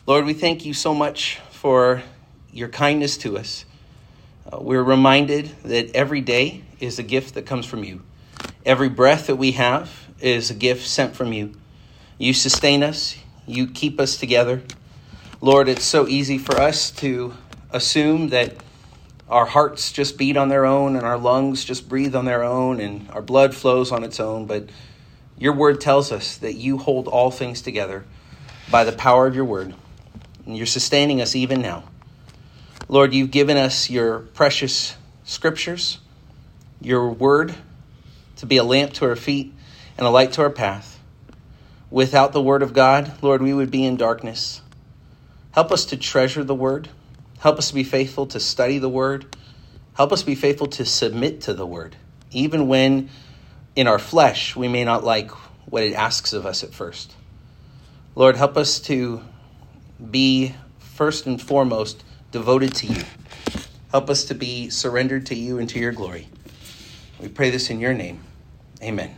Lord, we thank you so much for your kindness to us. We're reminded that every day is a gift that comes from you. Every breath that we have is a gift sent from you. You sustain us. You keep us together. Lord, it's so easy for us to assume that our hearts just beat on their own and our lungs just breathe on their own and our blood flows on its own. But your word tells us that you hold all things together by the power of your word. And you're sustaining us even now. Lord, you've given us your precious scriptures, your word to be a lamp to our feet and a light to our path. Without the word of God, Lord, we would be in darkness. Help us to treasure the word. Help us to be faithful to study the word. Help us be faithful to submit to the word, even when in our flesh we may not like what it asks of us at first. Lord, help us to be first and foremost devoted to you. Help us to be surrendered to you and to your glory. We pray this in your name. Amen.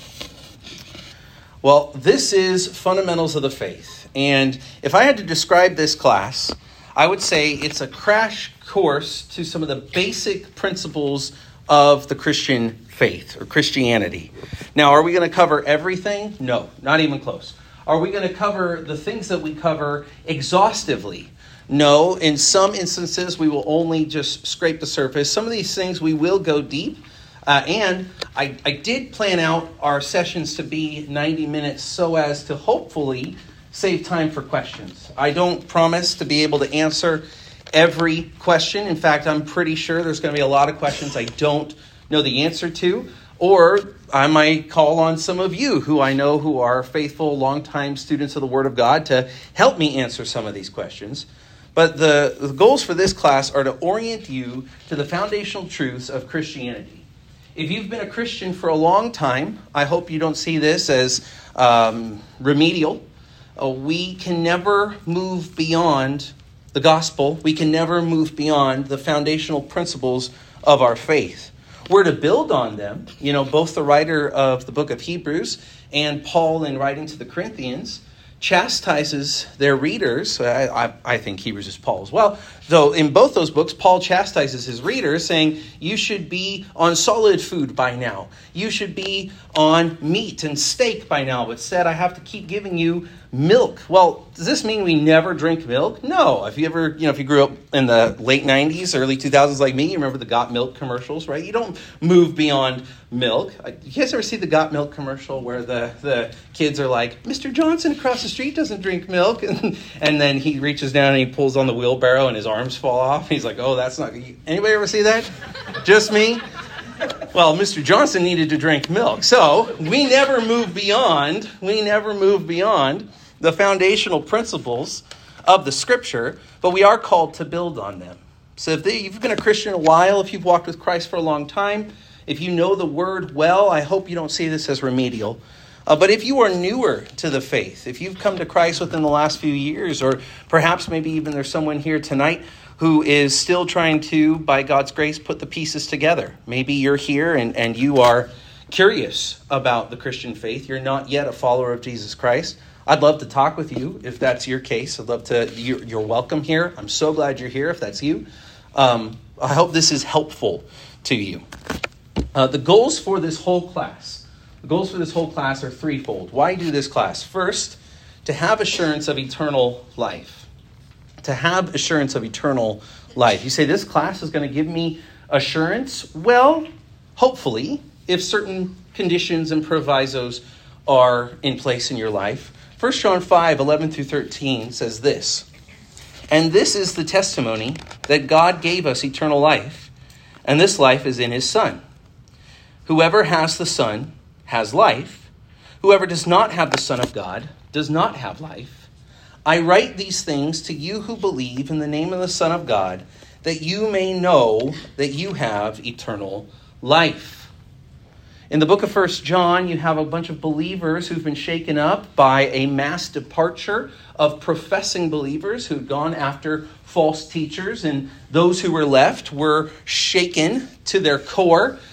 Well, this is Fundamentals of the Faith. And if I had to describe this class, I would say it's a crash course to some of the basic principles of the Christian faith or Christianity. Now, are we going to cover everything? No, not even close. Are we going to cover the things that we cover exhaustively? No, in some instances, we will only just scrape the surface. Some of these things we will go deep. And I did plan out our sessions to be 90 minutes so as to hopefully save time for questions. I don't promise to be able to answer every question. In fact, I'm pretty sure there's going to be a lot of questions I don't know the answer to. Or I might call on some of you who I know who are faithful, longtime students of the Word of God to help me answer some of these questions. But the goals for this class are to orient you to the foundational truths of Christianity. If you've been a Christian for a long time, I hope you don't see this as remedial. We can never move beyond the gospel. We can never move beyond the foundational principles of our faith. We're to build on them. You know, both the writer of the book of Hebrews and Paul in writing to the Corinthians chastises their readers. I think Hebrews is Paul as well. Though in both those books, Paul chastises his readers saying, you should be on solid food by now. You should be on meat and steak by now. But said, I have to keep giving you milk. Well, does this mean we never drink milk? No. If you grew up in the late 90s, early 2000s like me, you remember the Got Milk commercials, right? You don't move beyond milk. You guys ever see the Got Milk commercial where the kids are like, Mr. Johnson across the street doesn't drink milk? And then he reaches down and he pulls on the wheelbarrow and his arms fall off. He's like, oh, that's not good. Anybody ever see that? Just me? Well, Mr. Johnson needed to drink milk. So we never move beyond the foundational principles of the Scripture, but we are called to build on them. So if you've been a Christian a while, if you've walked with Christ for a long time, if you know the Word well, I hope you don't see this as remedial. But if you are newer to the faith, if you've come to Christ within the last few years, or perhaps maybe even there's someone here tonight who is still trying to, by God's grace, put the pieces together. Maybe you're here and you are curious about the Christian faith. You're not yet a follower of Jesus Christ. I'd love to talk with you if that's your case. I'd love to. You're welcome here. I'm so glad you're here if that's you. I hope this is helpful to you. The goals for this whole class are threefold. Why do this class? First, to have assurance of eternal life. To have assurance of eternal life. You say, this class is going to give me assurance? Well, hopefully, if certain conditions and provisos are in place in your life. 1 John 5, 11 through 13 says this, and this is the testimony that God gave us eternal life, and this life is in his Son. Whoever has the Son has life. Whoever does not have the Son of God does not have life. I write these things to you who believe in the name of the Son of God, that you may know that you have eternal life. In the book of 1 John, you have a bunch of believers who've been shaken up by a mass departure of professing believers who'd gone after false teachers. And those who were left were shaken to their core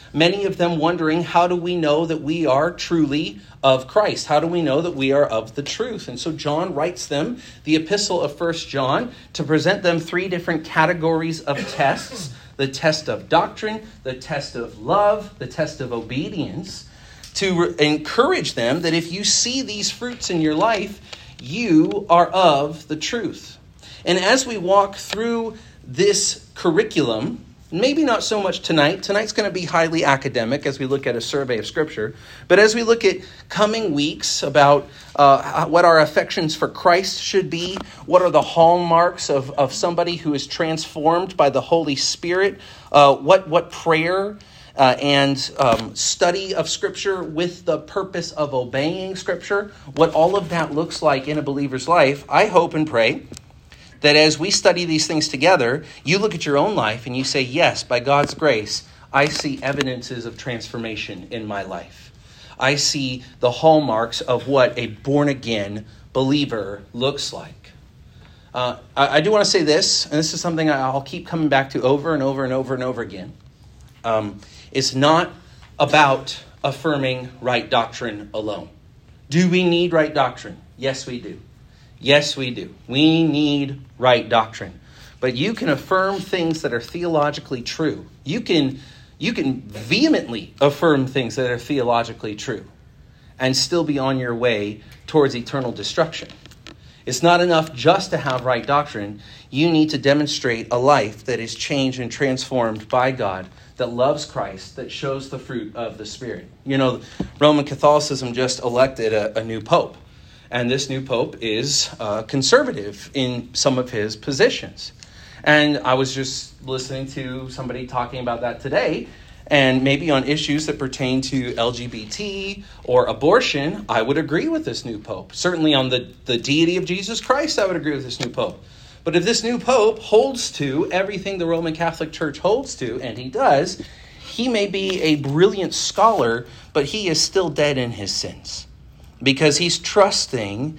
many of them wondering, how do we know that we are truly of Christ? How do we know that we are of the truth? And so John writes them the epistle of 1 John to present them three different categories of tests: the test of doctrine, the test of love, the test of obedience, to encourage them that if you see these fruits in your life, you are of the truth. And as we walk through this curriculum, maybe not so much tonight. Tonight's going to be highly academic as we look at a survey of Scripture. But as we look at coming weeks about what our affections for Christ should be, what are the hallmarks of somebody who is transformed by the Holy Spirit, what prayer and study of Scripture with the purpose of obeying Scripture, what all of that looks like in a believer's life, I hope and pray that as we study these things together, you look at your own life and you say, yes, by God's grace, I see evidences of transformation in my life. I see the hallmarks of what a born-again believer looks like. I do want to say this, and this is something I'll keep coming back to over and over and over and over again. It's not about affirming right doctrine alone. Do we need right doctrine? Yes, we do. Yes, we do. We need right doctrine. But you can affirm things that are theologically true. You can vehemently affirm things that are theologically true and still be on your way towards eternal destruction. It's not enough just to have right doctrine. You need to demonstrate a life that is changed and transformed by God, that loves Christ, that shows the fruit of the Spirit. You know, Roman Catholicism just elected a new pope. And this new pope is conservative in some of his positions. And I was just listening to somebody talking about that today. And maybe on issues that pertain to LGBT or abortion, I would agree with this new pope. Certainly on the deity of Jesus Christ, I would agree with this new pope. But if this new pope holds to everything the Roman Catholic Church holds to, and he does, he may be a brilliant scholar, but he is still dead in his sins. Because he's trusting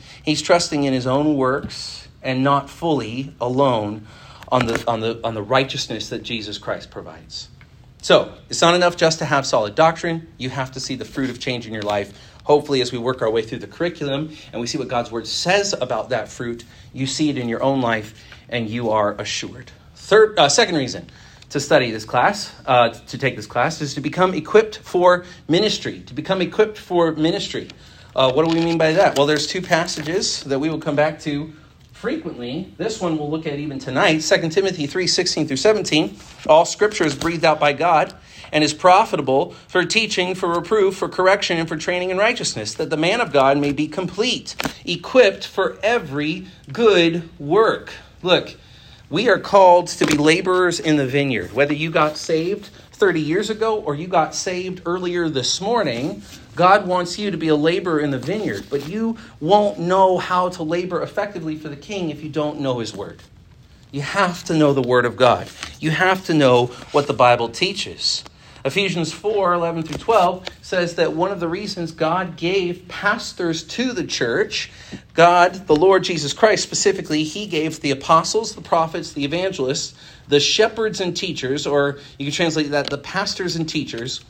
in his own works and not fully alone on the righteousness that Jesus Christ provides. So it's not enough just to have solid doctrine. You have to see the fruit of change in your life. Hopefully, as we work our way through the curriculum and we see what God's word says about that fruit, you see it in your own life and you are assured. Second reason to study this class, to take this class, is to become equipped for ministry. To become equipped for ministry. What do we mean by that? Well, there's two passages that we will come back to frequently. This one we'll look at even tonight, 2 Timothy 3:16 through 17. All Scripture is breathed out by God and is profitable for teaching, for reproof, for correction, and for training in righteousness, that the man of God may be complete, equipped for every good work. Look, we are called to be laborers in the vineyard. Whether you got saved 30 years ago or you got saved earlier this morning, God wants you to be a laborer in the vineyard. But you won't know how to labor effectively for the King if you don't know his word. You have to know the word of God. You have to know what the Bible teaches. Ephesians 4:11 through 12 says that one of the reasons God gave pastors to the church, God, the Lord Jesus Christ specifically, he gave the apostles, the prophets, the evangelists, the shepherds and teachers, or you can translate that, the pastors and teachers,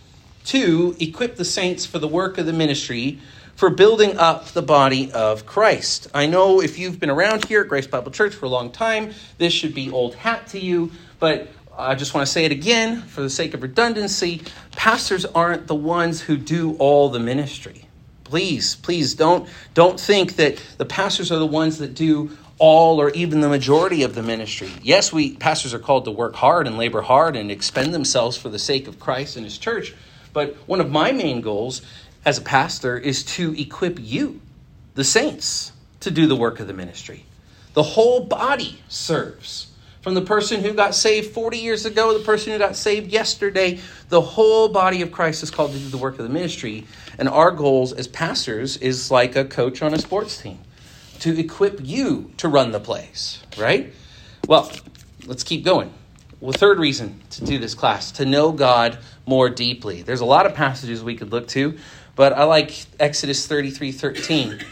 to equip the saints for the work of the ministry, for building up the body of Christ. I know if you've been around here at Grace Bible Church for a long time, this should be old hat to you, but I just want to say it again for the sake of redundancy. Pastors aren't the ones who do all the ministry. Please don't think that the pastors are the ones that do all or even the majority of the ministry. Yes, pastors are called to work hard and labor hard and expend themselves for the sake of Christ and his church. But one of my main goals as a pastor is to equip you, the saints, to do the work of the ministry. The whole body serves. From the person who got saved 40 years ago, the person who got saved yesterday, the whole body of Christ is called to do the work of the ministry. And our goals as pastors is like a coach on a sports team, to equip you to run the place, right? Well, let's keep going. Well, third reason to do this class, to know God more deeply. There's a lot of passages we could look to, but I like Exodus 33:13.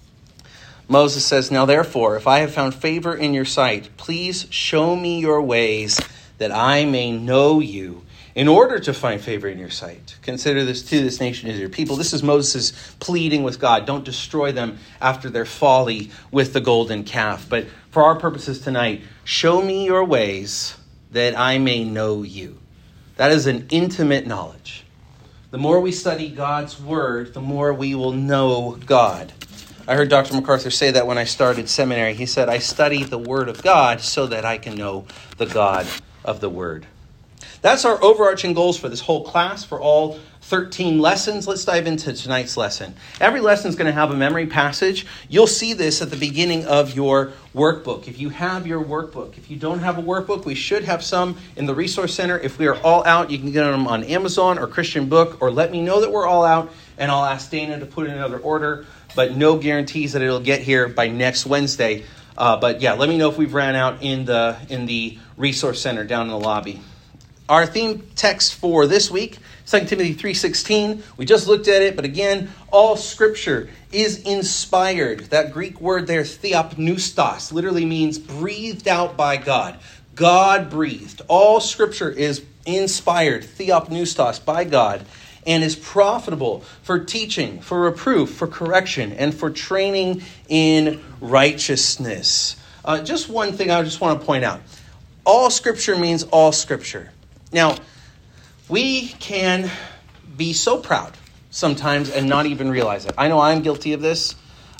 Moses says, "Now therefore, if I have found favor in your sight, please show me your ways that I may know you in order to find favor in your sight. Consider this nation as your people. This is Moses pleading with God. Don't destroy them after their folly with the golden calf. But for our purposes tonight, show me your ways that I may know you. That is an intimate knowledge. The more we study God's word, the more we will know God. I heard Dr. MacArthur say that when I started seminary. He said, I study the word of God so that I can know the God of the word. That's our overarching goals for this whole class, for all 13 lessons. Let's dive into tonight's lesson. Every lesson is going to have a memory passage. You'll see this at the beginning of your workbook. If you have your workbook, if you don't have a workbook, we should have some in the Resource Center. If we are all out, you can get them on Amazon or Christian Book, or let me know that we're all out, and I'll ask Dana to put in another order. But no guarantees that it'll get here by next Wednesday. But yeah, let me know if we've ran out in the Resource Center down in the lobby. Our theme text for this week, 2 Timothy 3:16. We just looked at it, but again, all Scripture is inspired. That Greek word there, theopneustos, literally means breathed out by God. God breathed. All Scripture is inspired, theopneustos, by God, and is profitable for teaching, for reproof, for correction, and for training in righteousness. Just one thing I just want to point out. All Scripture means all Scripture. Now, we can be so proud sometimes and not even realize it. I know I'm guilty of this.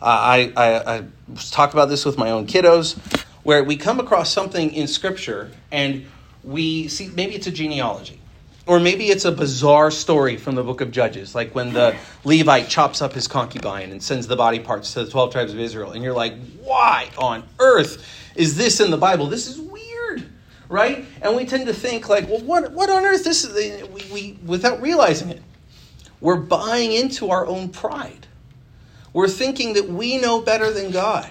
I talk about this with my own kiddos, where we come across something in Scripture and we see, maybe it's a genealogy, or maybe it's a bizarre story from the book of Judges, like when the Levite chops up his concubine and sends the body parts to the 12 tribes of Israel. And you're like, why on earth is this in the Bible? This is weird. Right? And we tend to think like, well, what on earth? This is we without realizing it, we're buying into our own pride. We're thinking that we know better than God.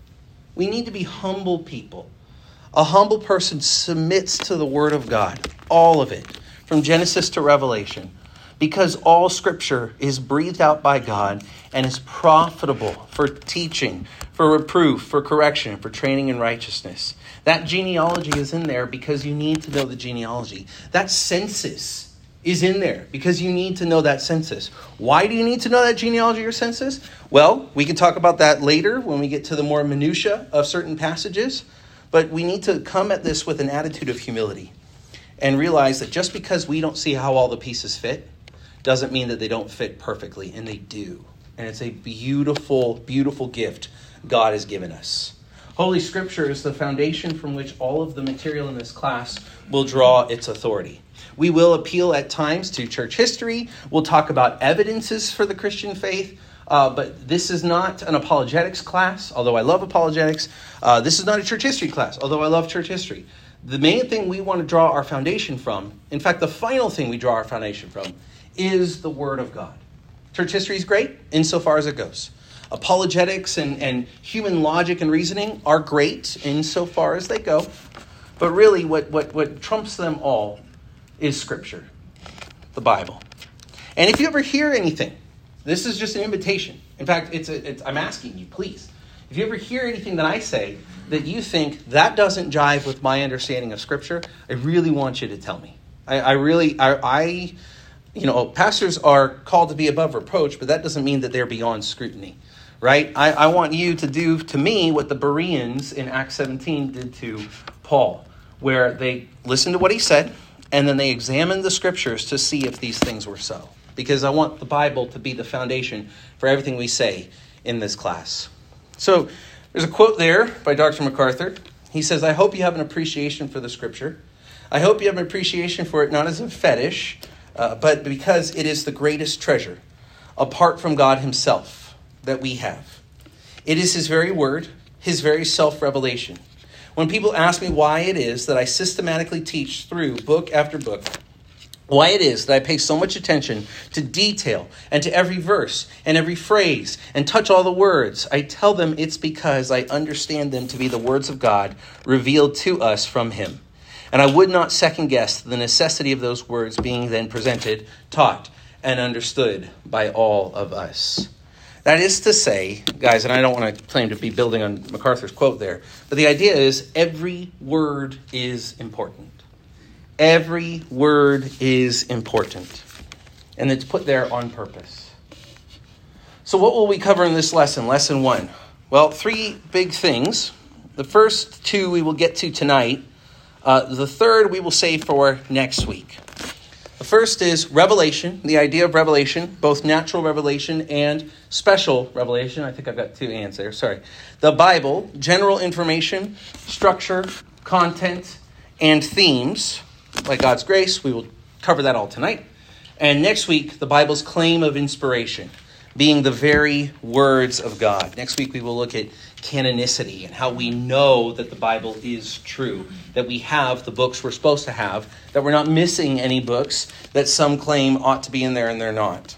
We need to be humble people. A humble person submits to the word of God, all of it, from Genesis to Revelation, because all Scripture is breathed out by God and is profitable for teaching, for reproof, for correction, for training in righteousness. That genealogy is in there because you need to know the genealogy. That census is in there because you need to know that census. Why do you need to know that genealogy or census? Well, we can talk about that later when we get to the more minutia of certain passages. But we need to come at this with an attitude of humility and realize that just because we don't see how all the pieces fit doesn't mean that they don't fit perfectly, and they do. And it's a beautiful, beautiful gift God has given us. Holy Scripture is the foundation from which all of the material in this class will draw its authority. We will appeal at times to church history. We'll talk about evidences for the Christian faith. But this is not an apologetics class, although I love apologetics. This is not a church history class, although I love church history. The main thing we want to draw our foundation from, in fact, the final thing we draw our foundation from, is the Word of God. Church history is great insofar as it goes. Apologetics and human logic and reasoning are great insofar as they go. But really what trumps them all is Scripture, the Bible. And if you ever hear anything, this is just an invitation. In fact, I'm asking you, please. If you ever hear anything that I say that you think that doesn't jive with my understanding of Scripture, I really want you to tell me. Pastors are called to be above reproach, but that doesn't mean that they're beyond scrutiny, right? I want you to do to me what the Bereans in Acts 17 did to Paul, where they listened to what he said, and then they examined the Scriptures to see if these things were so. Because I want the Bible to be the foundation for everything we say in this class. So there's a quote there by Dr. MacArthur. He says, I hope you have an appreciation for the Scripture. I hope you have an appreciation for it not as a fetish, but because it is the greatest treasure, apart from God himself, that we have. It is his very word, his very self-revelation. When people ask me why it is that I systematically teach through book after book, why it is that I pay so much attention to detail and to every verse and every phrase and touch all the words, I tell them it's because I understand them to be the words of God revealed to us from him. And I would not second guess the necessity of those words being then presented, taught, and understood by all of us. That is to say, guys, and I don't want to claim to be building on MacArthur's quote there, but the idea is every word is important. Every word is important, and it's put there on purpose. So what will we cover in this lesson, lesson 1? Well, 3 big things. The first 2 we will get to tonight. The third we will save for next week. The first is revelation, the idea of revelation, both natural revelation and special revelation. I think I've got 2 ands there, sorry. The Bible, general information, structure, content, and themes. By God's grace, we will cover that all tonight. And next week, the Bible's claim of inspiration, being the very words of God. Next week, we will look at canonicity and how we know that the Bible is true, that we have the books we're supposed to have, that we're not missing any books that some claim ought to be in there and they're not.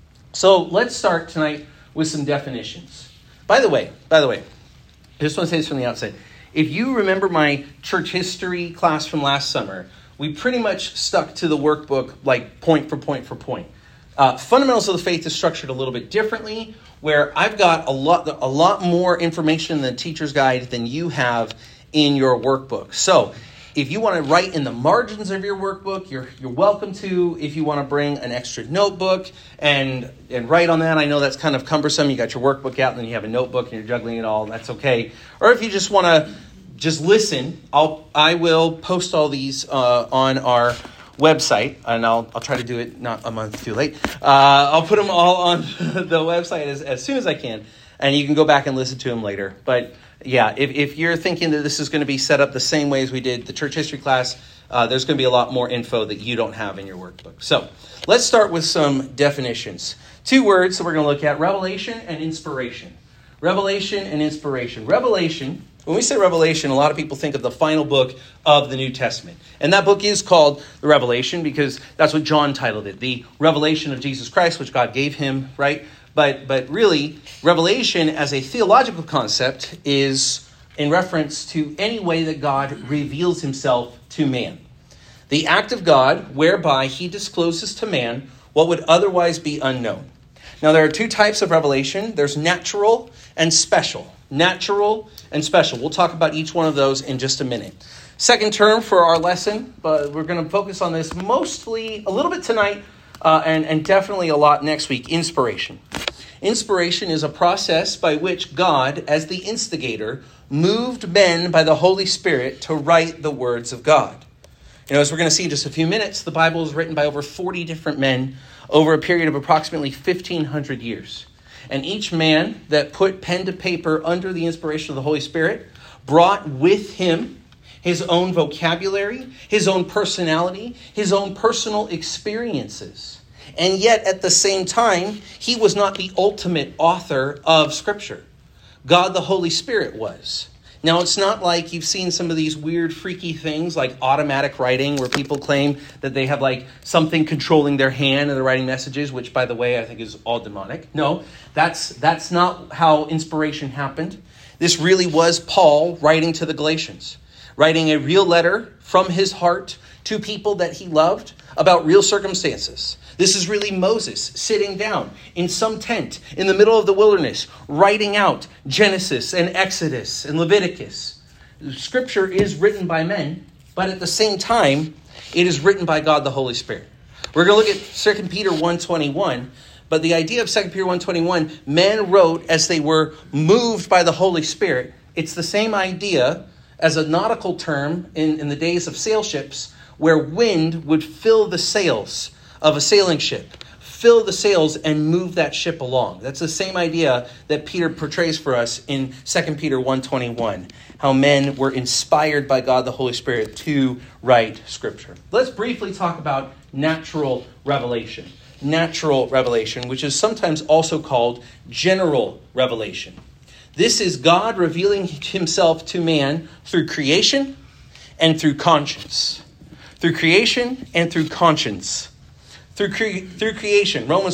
So let's start tonight with some definitions. By the way, I just want to say this from the outset. If you remember my church history class from last summer, we pretty much stuck to the workbook like point for point for point. Fundamentals of the Faith is structured a little bit differently, where I've got a lot more information in the teacher's guide than you have in your workbook. So if you want to write in the margins of your workbook, you're welcome to. If you want to bring an extra notebook and write on that, I know that's kind of cumbersome. You got your workbook out and then you have a notebook and you're juggling it all. That's okay. Or if you just want to just listen, I will post all these on our website, and I'll try to do it not a month too late. I'll put them all on the website as soon as I can, and you can go back and listen to them later. But yeah, if you're thinking that this is going to be set up the same way as we did the church history class, there's going to be a lot more info that you don't have in your workbook. So let's start with some definitions. 2 words that we're going to look at: revelation and inspiration. Revelation and inspiration. Revelation. When we say Revelation, a lot of people think of the final book of the New Testament. And that book is called the Revelation because that's what John titled it. The revelation of Jesus Christ, which God gave him, right? But really, revelation as a theological concept is in reference to any way that God reveals himself to man. The act of God whereby he discloses to man what would otherwise be unknown. Now, there are 2 types of revelation. There's natural and special. Natural and special. We'll talk about each one of those in just a minute. Second term for our lesson, but we're going to focus on this mostly a little bit tonight and definitely a lot next week. Inspiration. Inspiration is a process by which God, as the instigator, moved men by the Holy Spirit to write the words of God. You know, as we're going to see in just a few minutes, the Bible is written by over 40 different men over a period of approximately 1,500 years. And each man that put pen to paper under the inspiration of the Holy Spirit brought with him his own vocabulary, his own personality, his own personal experiences. And yet, at the same time, he was not the ultimate author of Scripture. God, the Holy Spirit, was. Now, it's not like you've seen some of these weird, freaky things like automatic writing where people claim that they have like something controlling their hand and they're writing messages, which, by the way, I think is all demonic. No, that's not how inspiration happened. This really was Paul writing to the Galatians, writing a real letter from his heart to people that he loved about real circumstances. This is really Moses sitting down in some tent in the middle of the wilderness, writing out Genesis and Exodus and Leviticus. Scripture is written by men, but at the same time, it is written by God the Holy Spirit. We're going to look at 2 Peter 1:21, but the idea of 2 Peter 1:21, men wrote as they were moved by the Holy Spirit. It's the same idea as a nautical term in the days of sail ships, where wind would fill the sails of a sailing ship, fill the sails and move that ship along. That's the same idea that Peter portrays for us in 2 Peter 1:21, how men were inspired by God the Holy Spirit to write Scripture. Let's briefly talk about natural revelation. Natural revelation, which is sometimes also called general revelation. This is God revealing himself to man through creation and through conscience. Through creation and through conscience. Through creation, Romans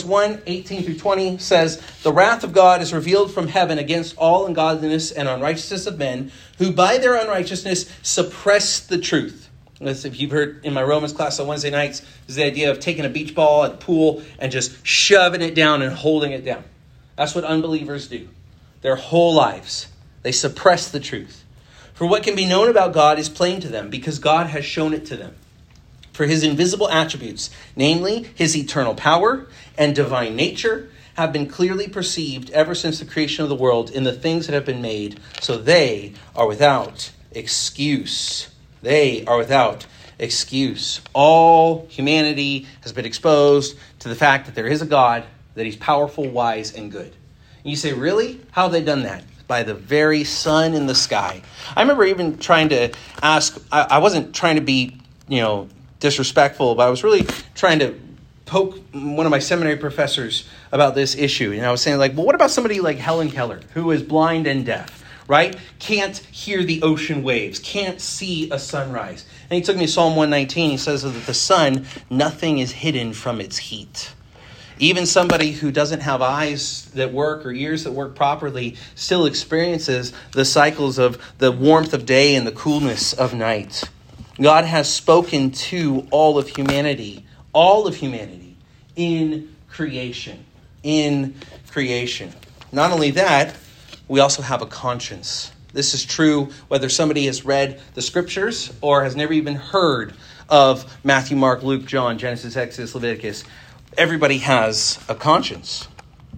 1:18-20 says, "The wrath of God is revealed from heaven against all ungodliness and unrighteousness of men, who by their unrighteousness suppress the truth." As if you've heard in my Romans class on Wednesday nights, is the idea of taking a beach ball at the pool and just shoving it down and holding it down. That's what unbelievers do. Their whole lives, they suppress the truth. For what can be known about God is plain to them, because God has shown it to them. For his invisible attributes, namely his eternal power and divine nature, have been clearly perceived ever since the creation of the world in the things that have been made, so they are without excuse. They are without excuse. All humanity has been exposed to the fact that there is a God, that he's powerful, wise, and good. And you say, really? How have they done that? By the very sun in the sky. I remember even trying to ask, I wasn't trying to be, disrespectful, but I was really trying to poke one of my seminary professors about this issue. And I was saying, well, what about somebody like Helen Keller, who is blind and deaf, right? Can't hear the ocean waves, can't see a sunrise. And he took me to Psalm 119. He says that the sun, nothing is hidden from its heat. Even somebody who doesn't have eyes that work or ears that work properly still experiences the cycles of the warmth of day and the coolness of night. God has spoken to all of humanity in creation. Not only that, we also have a conscience. This is true whether somebody has read the scriptures or has never even heard of Matthew, Mark, Luke, John, Genesis, Exodus, Leviticus. Everybody has a conscience.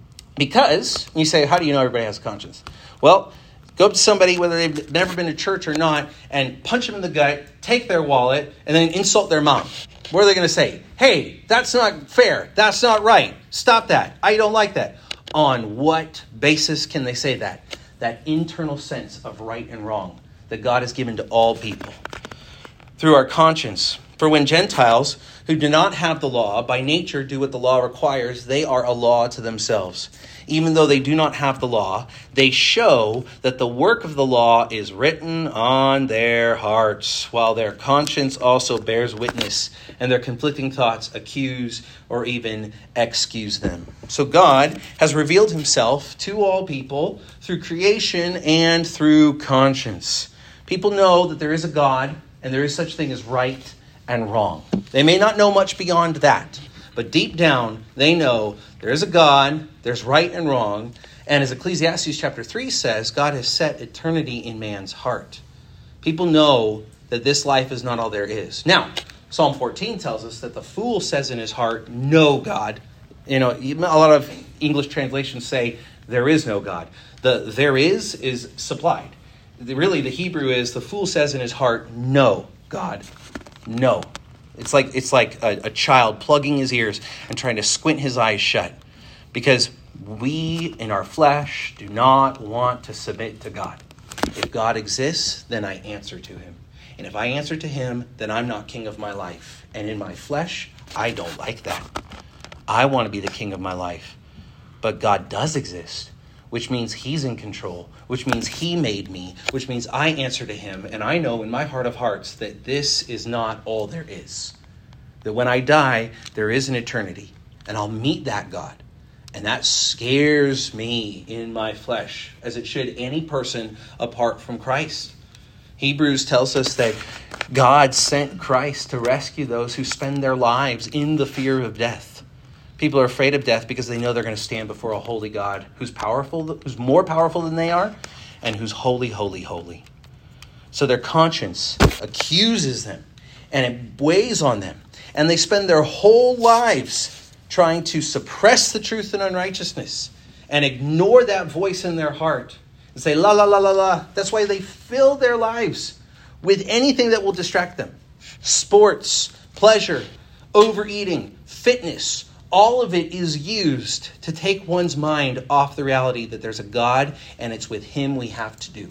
Because, you say, how do you know everybody has a conscience? Well, go up to somebody, whether they've never been to church or not, and punch them in the gut, take their wallet, and then insult their mom. What are they going to say? Hey, that's not fair. That's not right. Stop that. I don't like that. On what basis can they say that? That internal sense of right and wrong that God has given to all people. Through our conscience. For when Gentiles who do not have the law by nature do what the law requires, they are a law to themselves. Even though they do not have the law, they show that the work of the law is written on their hearts, while their conscience also bears witness, and their conflicting thoughts accuse or even excuse them. So God has revealed himself to all people through creation and through conscience. People know that there is a God, and there is such thing as right and wrong. They may not know much beyond that, but deep down, they know there is a God, there's right and wrong, and as Ecclesiastes chapter 3 says, God has set eternity in man's heart. People know that this life is not all there is. Now, Psalm 14 tells us that the fool says in his heart, no God. A lot of English translations say there is no God. The there is supplied. Really, the Hebrew is the fool says in his heart, no God. No. It's like a child plugging his ears and trying to squint his eyes shut. Because we, in our flesh, do not want to submit to God. If God exists, then I answer to him. And if I answer to him, then I'm not king of my life. And in my flesh, I don't like that. I want to be the king of my life. But God does exist, which means he's in control, which means he made me, which means I answer to him. And I know in my heart of hearts that this is not all there is. That when I die, there is an eternity. And I'll meet that God. And that scares me in my flesh, as it should any person apart from Christ. Hebrews tells us that God sent Christ to rescue those who spend their lives in the fear of death. People are afraid of death because they know they're going to stand before a holy God who's powerful, who's more powerful than they are, and who's holy, holy, holy. So their conscience accuses them, and it weighs on them. And they spend their whole lives trying to suppress the truth and unrighteousness and ignore that voice in their heart and say, la, la, la, la, la. That's why they fill their lives with anything that will distract them. Sports, pleasure, overeating, fitness, all of it is used to take one's mind off the reality that there's a God and it's with him we have to do.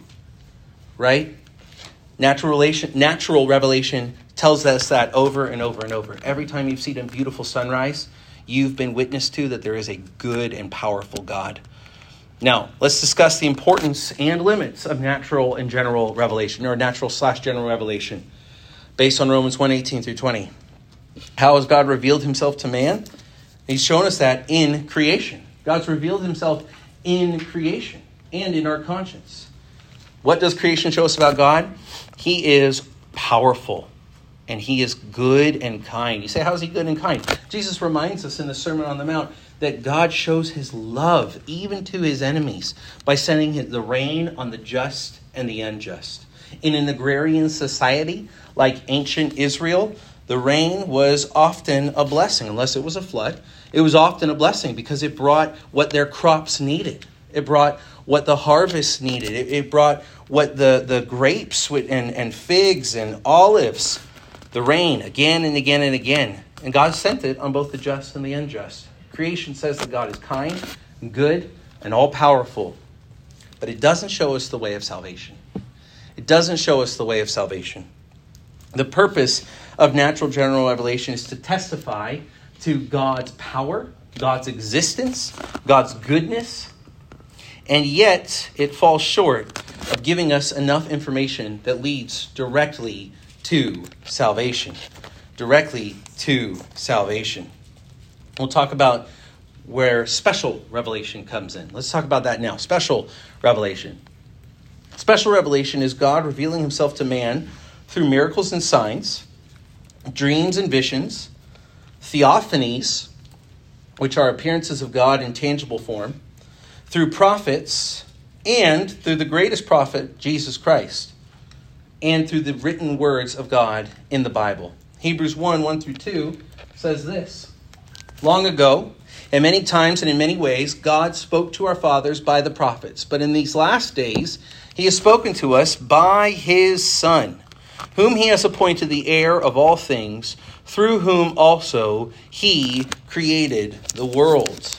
Right? Natural revelation tells us that over and over and over. Every time you've seen a beautiful sunrise, you've been witness to that there is a good and powerful God. Now, let's discuss the importance and limits of natural and general revelation, or natural/general revelation, based on Romans 1:18 through 20. How has God revealed himself to man? He's shown us that in creation. God's revealed himself in creation and in our conscience. What does creation show us about God? He is powerful. And he is good and kind. You say, how is he good and kind? Jesus reminds us in the Sermon on the Mount that God shows his love even to his enemies by sending the rain on the just and the unjust. In an agrarian society like ancient Israel, The rain was often a blessing, unless it was a flood. It was often a blessing because it brought what their crops needed. It brought what the harvest needed. It brought what the grapes and figs and olives, the rain again and again and again. And God sent it on both the just and the unjust. Creation says that God is kind and good and all-powerful. But it doesn't show us the way of salvation. It doesn't show us the way of salvation. The purpose of natural general revelation is to testify to God's power, God's existence, God's goodness. And yet it falls short of giving us enough information that leads directly to salvation. Directly to salvation. We'll talk about where special revelation comes in. Let's talk about that now. Special revelation. Special revelation is God revealing himself to man through miracles and signs, dreams and visions, theophanies, which are appearances of God in tangible form, through prophets, and through the greatest prophet, Jesus Christ, and through the written words of God in the Bible. Hebrews 1:1-2 says this: Long ago, and many times and in many ways, God spoke to our fathers by the prophets. But in these last days, he has spoken to us by his Son, whom he has appointed the heir of all things, through whom also he created the world.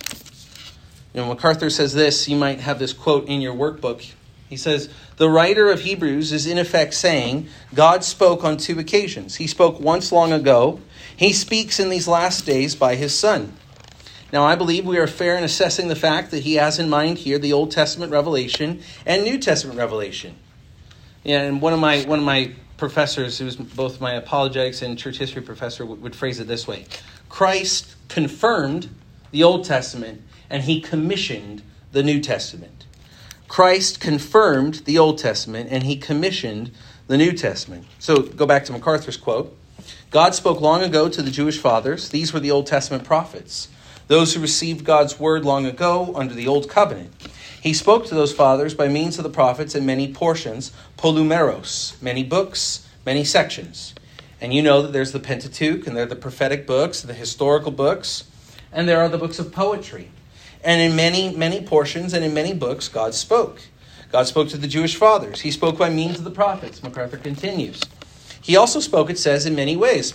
You know, MacArthur says this, you might have this quote in your workbook. He says, the writer of Hebrews is in effect saying, God spoke on two occasions. He spoke once long ago. He speaks in these last days by his Son. Now, I believe we are fair in assessing the fact that he has in mind here the Old Testament revelation and New Testament revelation. Yeah, and one of my professors, who was both my apologetics and church history professor, would phrase it this way: Christ confirmed the Old Testament and he commissioned the New Testament. Christ confirmed the Old Testament and he commissioned the New Testament. So go back to MacArthur's quote. God spoke long ago to the Jewish fathers. These were the Old Testament prophets, those who received God's word long ago under the Old Covenant. He spoke to those fathers by means of the prophets in many portions, polumeros, many books, many sections. And you know that there's the Pentateuch, and there are the prophetic books, the historical books, and there are the books of poetry. And in many, many portions and in many books, God spoke. God spoke to the Jewish fathers. He spoke by means of the prophets. MacArthur continues. He also spoke, it says, in many ways,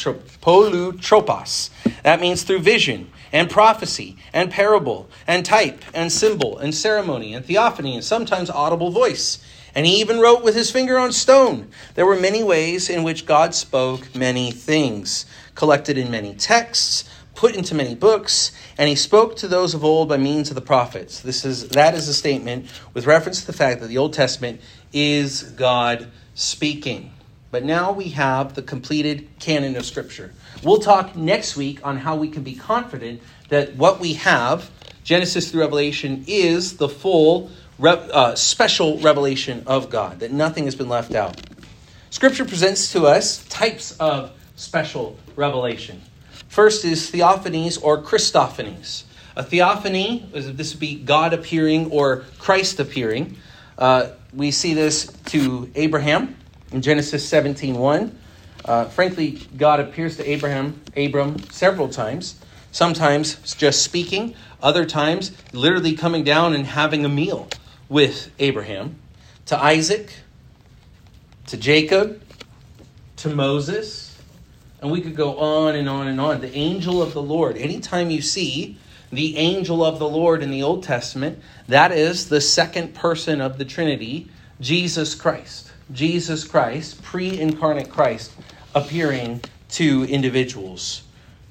polutropos. That means through vision and prophecy and parable and type and symbol and ceremony and theophany and sometimes audible voice. And he even wrote with his finger on stone. There were many ways in which God spoke many things, collected in many texts, put into many books, and he spoke to those of old by means of the prophets. That is a statement with reference to the fact that the Old Testament is God speaking. But now we have the completed canon of Scripture. We'll talk next week on how we can be confident that what we have, Genesis through Revelation, is the full special revelation of God, that nothing has been left out. Scripture presents to us types of special revelation. First is theophanies or Christophanies. A theophany, this would be God appearing or Christ appearing. We see this to Abraham in Genesis 17:1. Frankly, God appears to Abram several times. Sometimes just speaking. Other times literally coming down and having a meal with Abraham. To Isaac. To Jacob. To Moses. And we could go on and on and on. The angel of the Lord. Anytime you see the angel of the Lord in the Old Testament, that is the second person of the Trinity, Jesus Christ. Jesus Christ, pre-incarnate Christ, appearing to individuals.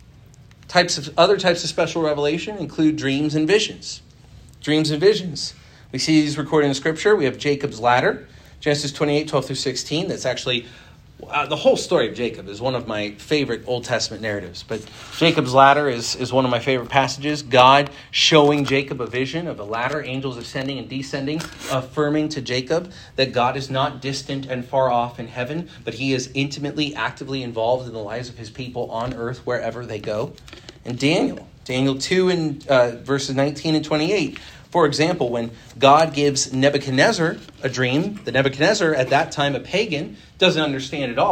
Other types of special revelation include dreams and visions. Dreams and visions. We see these recorded in Scripture. We have Jacob's ladder, Genesis 28:12-16. That's actually the whole story of Jacob is one of my favorite Old Testament narratives. But Jacob's ladder is one of my favorite passages. God showing Jacob a vision of a ladder, angels ascending and descending, affirming to Jacob that God is not distant and far off in heaven, but he is intimately, actively involved in the lives of his people on earth wherever they go. And Daniel 2 and verses 19 and 28. For example, when God gives Nebuchadnezzar a dream, the Nebuchadnezzar, at that time a pagan, doesn't understand at all,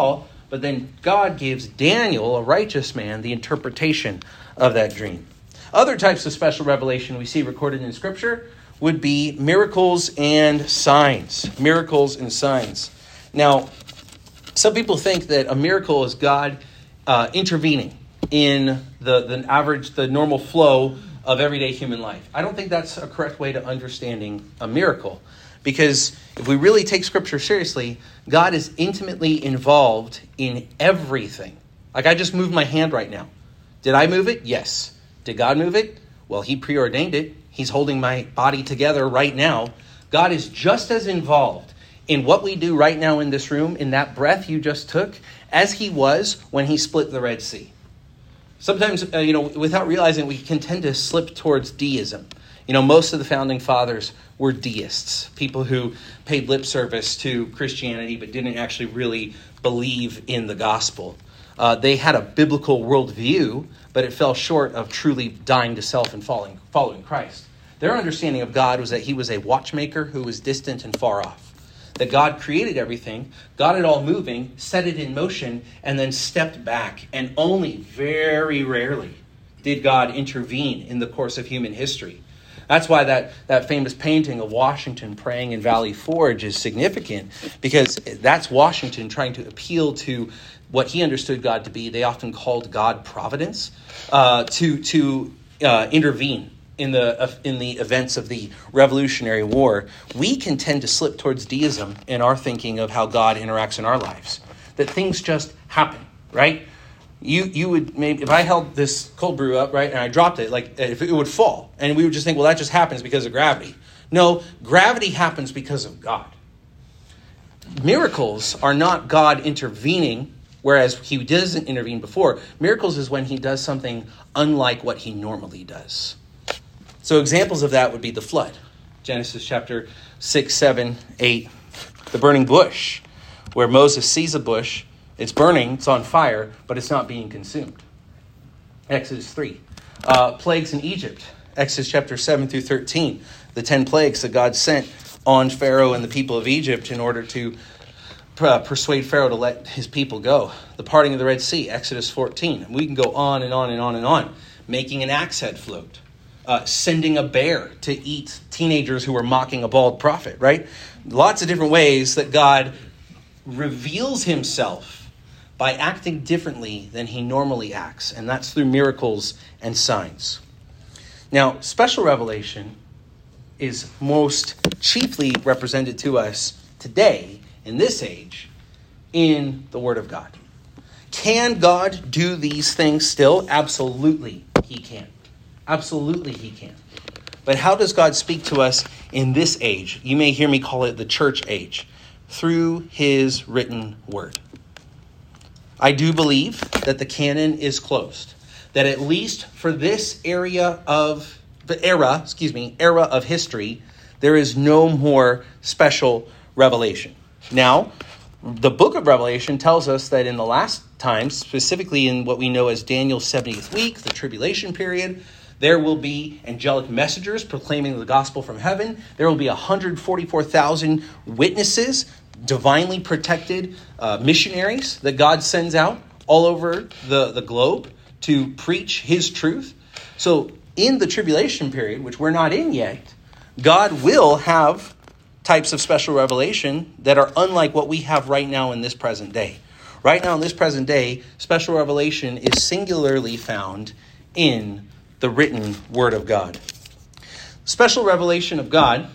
But then God gives Daniel, a righteous man, the interpretation of that dream. Other types of special revelation we see recorded in Scripture would be miracles and signs. Miracles and signs. Now, some people think that a miracle is God intervening in the normal flow of everyday human life. I don't think that's a correct way to understanding a miracle. Because if we really take Scripture seriously, God is intimately involved in everything. Like I just moved my hand right now. Did I move it? Yes. Did God move it? Well, he preordained it. He's holding my body together right now. God is just as involved in what we do right now in this room, in that breath you just took, as he was when he split the Red Sea. Sometimes, without realizing, we can tend to slip towards deism. Most of the founding fathers were deists, people who paid lip service to Christianity but didn't actually really believe in the gospel. They had a biblical worldview, but it fell short of truly dying to self and following Christ. Their understanding of God was that he was a watchmaker who was distant and far off. That God created everything, got it all moving, set it in motion, and then stepped back. And only very rarely did God intervene in the course of human history. That's why that famous painting of Washington praying in Valley Forge is significant, because that's Washington trying to appeal to what he understood God to be. They often called God providence, to intervene in the events of the Revolutionary War. We can tend to slip towards deism in our thinking of how God interacts in our lives. That things just happen, right? You would maybe, if I held this cold brew up, right, and I dropped it, like if it would fall, and we would just think, well, that just happens because of gravity. No, gravity happens because of God. Miracles are not God intervening, whereas he doesn't intervene before. Miracles is when he does something unlike what he normally does. So examples of that would be the flood. Genesis chapter 6, 7, 8. The burning bush, where Moses sees a bush. It's burning, it's on fire, but it's not being consumed. Exodus 3. Plagues in Egypt. Exodus chapter 7 through 13. The 10 plagues that God sent on Pharaoh and the people of Egypt in order to persuade Pharaoh to let his people go. The parting of the Red Sea. Exodus 14. We can go on and on and on and on. Making an axe head float. Sending a bear to eat teenagers who were mocking a bald prophet, right? Lots of different ways that God reveals himself by acting differently than he normally acts. And that's through miracles and signs. Now, special revelation is most chiefly represented to us today, in this age, in the Word of God. Can God do these things still? Absolutely, he can. Absolutely, he can. But how does God speak to us in this age? You may hear me call it the church age. Through his written word. I do believe that the canon is closed. That at least for this era of history, there is no more special revelation. Now, the book of Revelation tells us that in the last times, specifically in what we know as Daniel's 70th week, the tribulation period, there will be angelic messengers proclaiming the gospel from heaven. There will be 144,000 witnesses, divinely protected missionaries that God sends out all over the globe to preach his truth. So in the tribulation period, which we're not in yet, God will have types of special revelation that are unlike what we have right now in this present day. Right now in this present day, special revelation is singularly found in the written word of God. Special revelation of God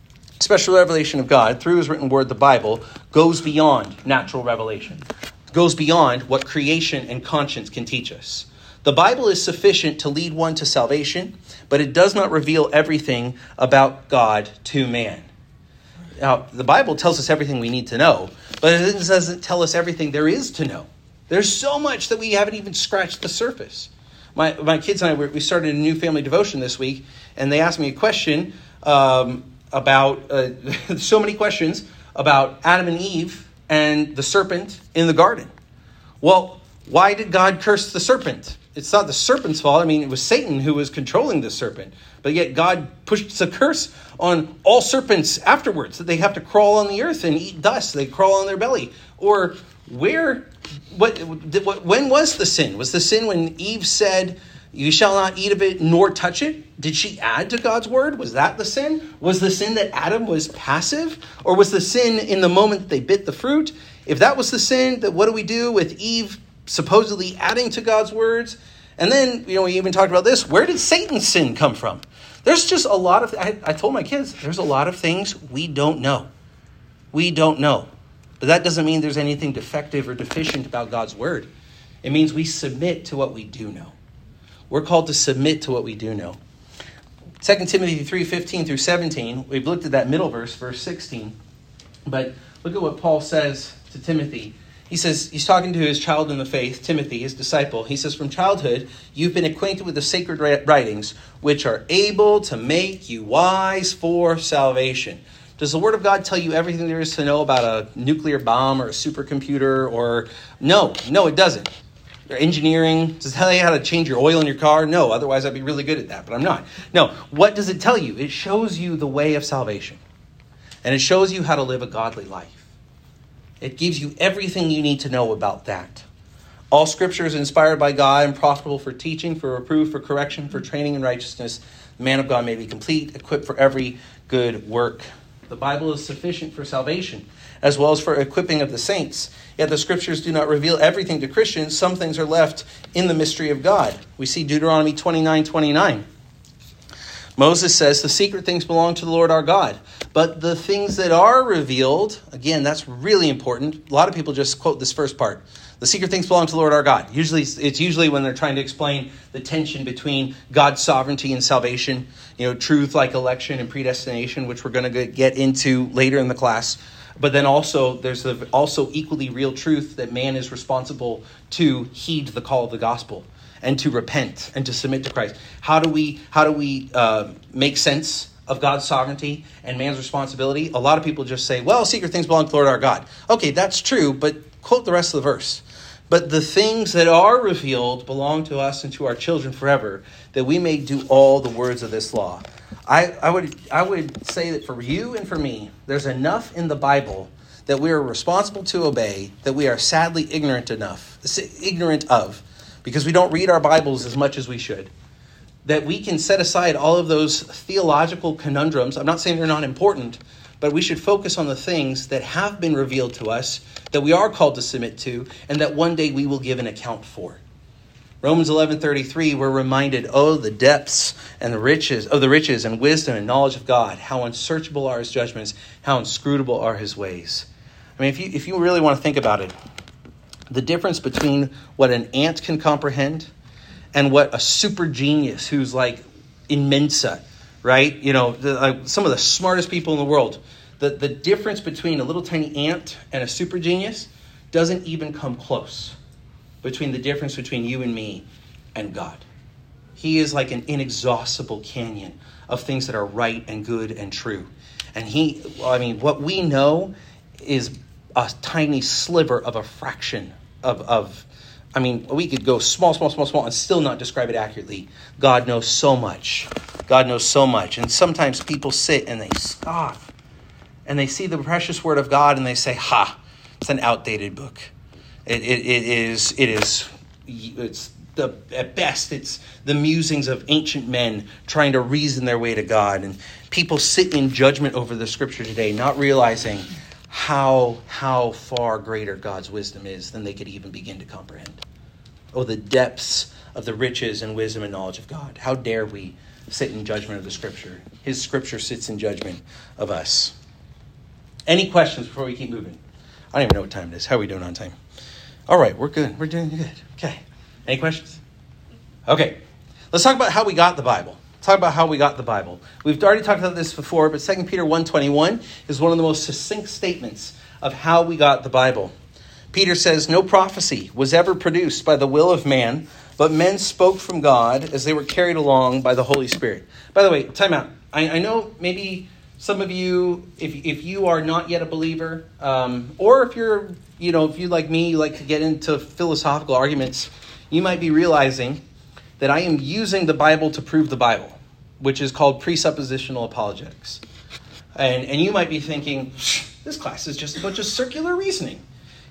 through his written word, the Bible, goes beyond natural revelation. It goes beyond what creation and conscience can teach us. The Bible is sufficient to lead one to salvation, but it does not reveal everything about God to man. Now, the Bible tells us everything we need to know, but it doesn't tell us everything there is to know. There's so much that we haven't even scratched the surface. My kids and I, we started a new family devotion this week, and they asked me a question about so many questions about Adam and Eve and the serpent in the garden. Well, why did God curse the serpent? It's not the serpent's fault. I mean, it was Satan who was controlling the serpent. But yet God pushed a curse on all serpents afterwards, that they have to crawl on the earth and eat dust. They crawl on their belly. Or when was the sin? Was the sin when Eve said, "You shall not eat of it nor touch it"? Did she add to God's word? Was that the sin? Was the sin that Adam was passive? Or was the sin in the moment that they bit the fruit? If that was the sin, then what do we do with Eve supposedly adding to God's words? And then, we even talked about this. Where did Satan's sin come from? There's just a lot of, I told my kids, there's a lot of things we don't know. We don't know. But that doesn't mean there's anything defective or deficient about God's word. It means we submit to what we do know. We're called to submit to what we do know. 2 Timothy 3:15 through 17, we've looked at that middle verse, verse 16. But look at what Paul says to Timothy. He says, he's talking to his child in the faith, Timothy, his disciple. He says, "From childhood, you've been acquainted with the sacred writings, which are able to make you wise for salvation." Does the Word of God tell you everything there is to know about a nuclear bomb or a supercomputer? Or no, it doesn't. Or engineering. Does it tell you how to change your oil in your car? No, otherwise I'd be really good at that, but I'm not. No, what does it tell you? It shows you the way of salvation. And it shows you how to live a godly life. It gives you everything you need to know about that. All Scripture is inspired by God and profitable for teaching, for reproof, for correction, for training in righteousness. The man of God may be complete, equipped for every good work. The Bible is sufficient for salvation, as well as for equipping of the saints. Yet the Scriptures do not reveal everything to Christians. Some things are left in the mystery of God. We see Deuteronomy 29:29. Moses says, "The secret things belong to the Lord our God. But the things that are revealed," again, that's really important. A lot of people just quote this first part. "The secret things belong to the Lord our God." It's usually when they're trying to explain the tension between God's sovereignty and salvation. Truth like election and predestination, which we're going to get into later in the class. But then also, there's also equally real truth that man is responsible to heed the call of the gospel and to repent and to submit to Christ. How do we make sense of God's sovereignty and man's responsibility? A lot of people just say, "Well, secret things belong to the Lord our God." Okay, that's true, but quote the rest of the verse. "But the things that are revealed belong to us and to our children forever, that we may do all the words of this law." I would say that for you and for me, there's enough in the Bible that we are responsible to obey, that we are sadly ignorant of, because we don't read our Bibles as much as we should. That we can set aside all of those theological conundrums. I'm not saying they're not important, but we should focus on the things that have been revealed to us, that we are called to submit to, and that one day we will give an account for. Romans 11:33, we're reminded, the depths and the riches and wisdom and knowledge of God, how unsearchable are his judgments, how inscrutable are his ways. I mean, if you really want to think about it, the difference between what an ant can comprehend and what a super genius who's like in Mensa, right? Some of the smartest people in the world, the difference between a little tiny ant and a super genius doesn't even come close between the difference between you and me and God. He is like an inexhaustible canyon of things that are right and good and true. And what we know is a tiny sliver of a fraction we could go small, and still not describe it accurately. God knows so much. God knows so much. And sometimes people sit and they scoff. And they see the precious word of God and they say, it's an outdated book. At best, it's the musings of ancient men trying to reason their way to God. And people sit in judgment over the Scripture today, not realizing how far greater God's wisdom is than they could even begin to comprehend. Oh, the depths of the riches and wisdom and knowledge of God. How dare we sit in judgment of the Scripture? His Scripture sits in judgment of us. Any questions before we keep moving? I don't even know what time it is. How are we doing on time? All right, we're good. We're doing good. Okay. Any questions? Okay. Let's talk about how we got the Bible. We've already talked about this before, but 2 Peter 1:21 is one of the most succinct statements of how we got the Bible. Peter says, "No prophecy was ever produced by the will of man, but men spoke from God as they were carried along by the Holy Spirit." By the way, time out. I know maybe some of you, if you are not yet a believer, or if you're, if you like me, you like to get into philosophical arguments, you might be realizing that I am using the Bible to prove the Bible, which is called presuppositional apologetics. And you might be thinking, this class is just a bunch of circular reasoning.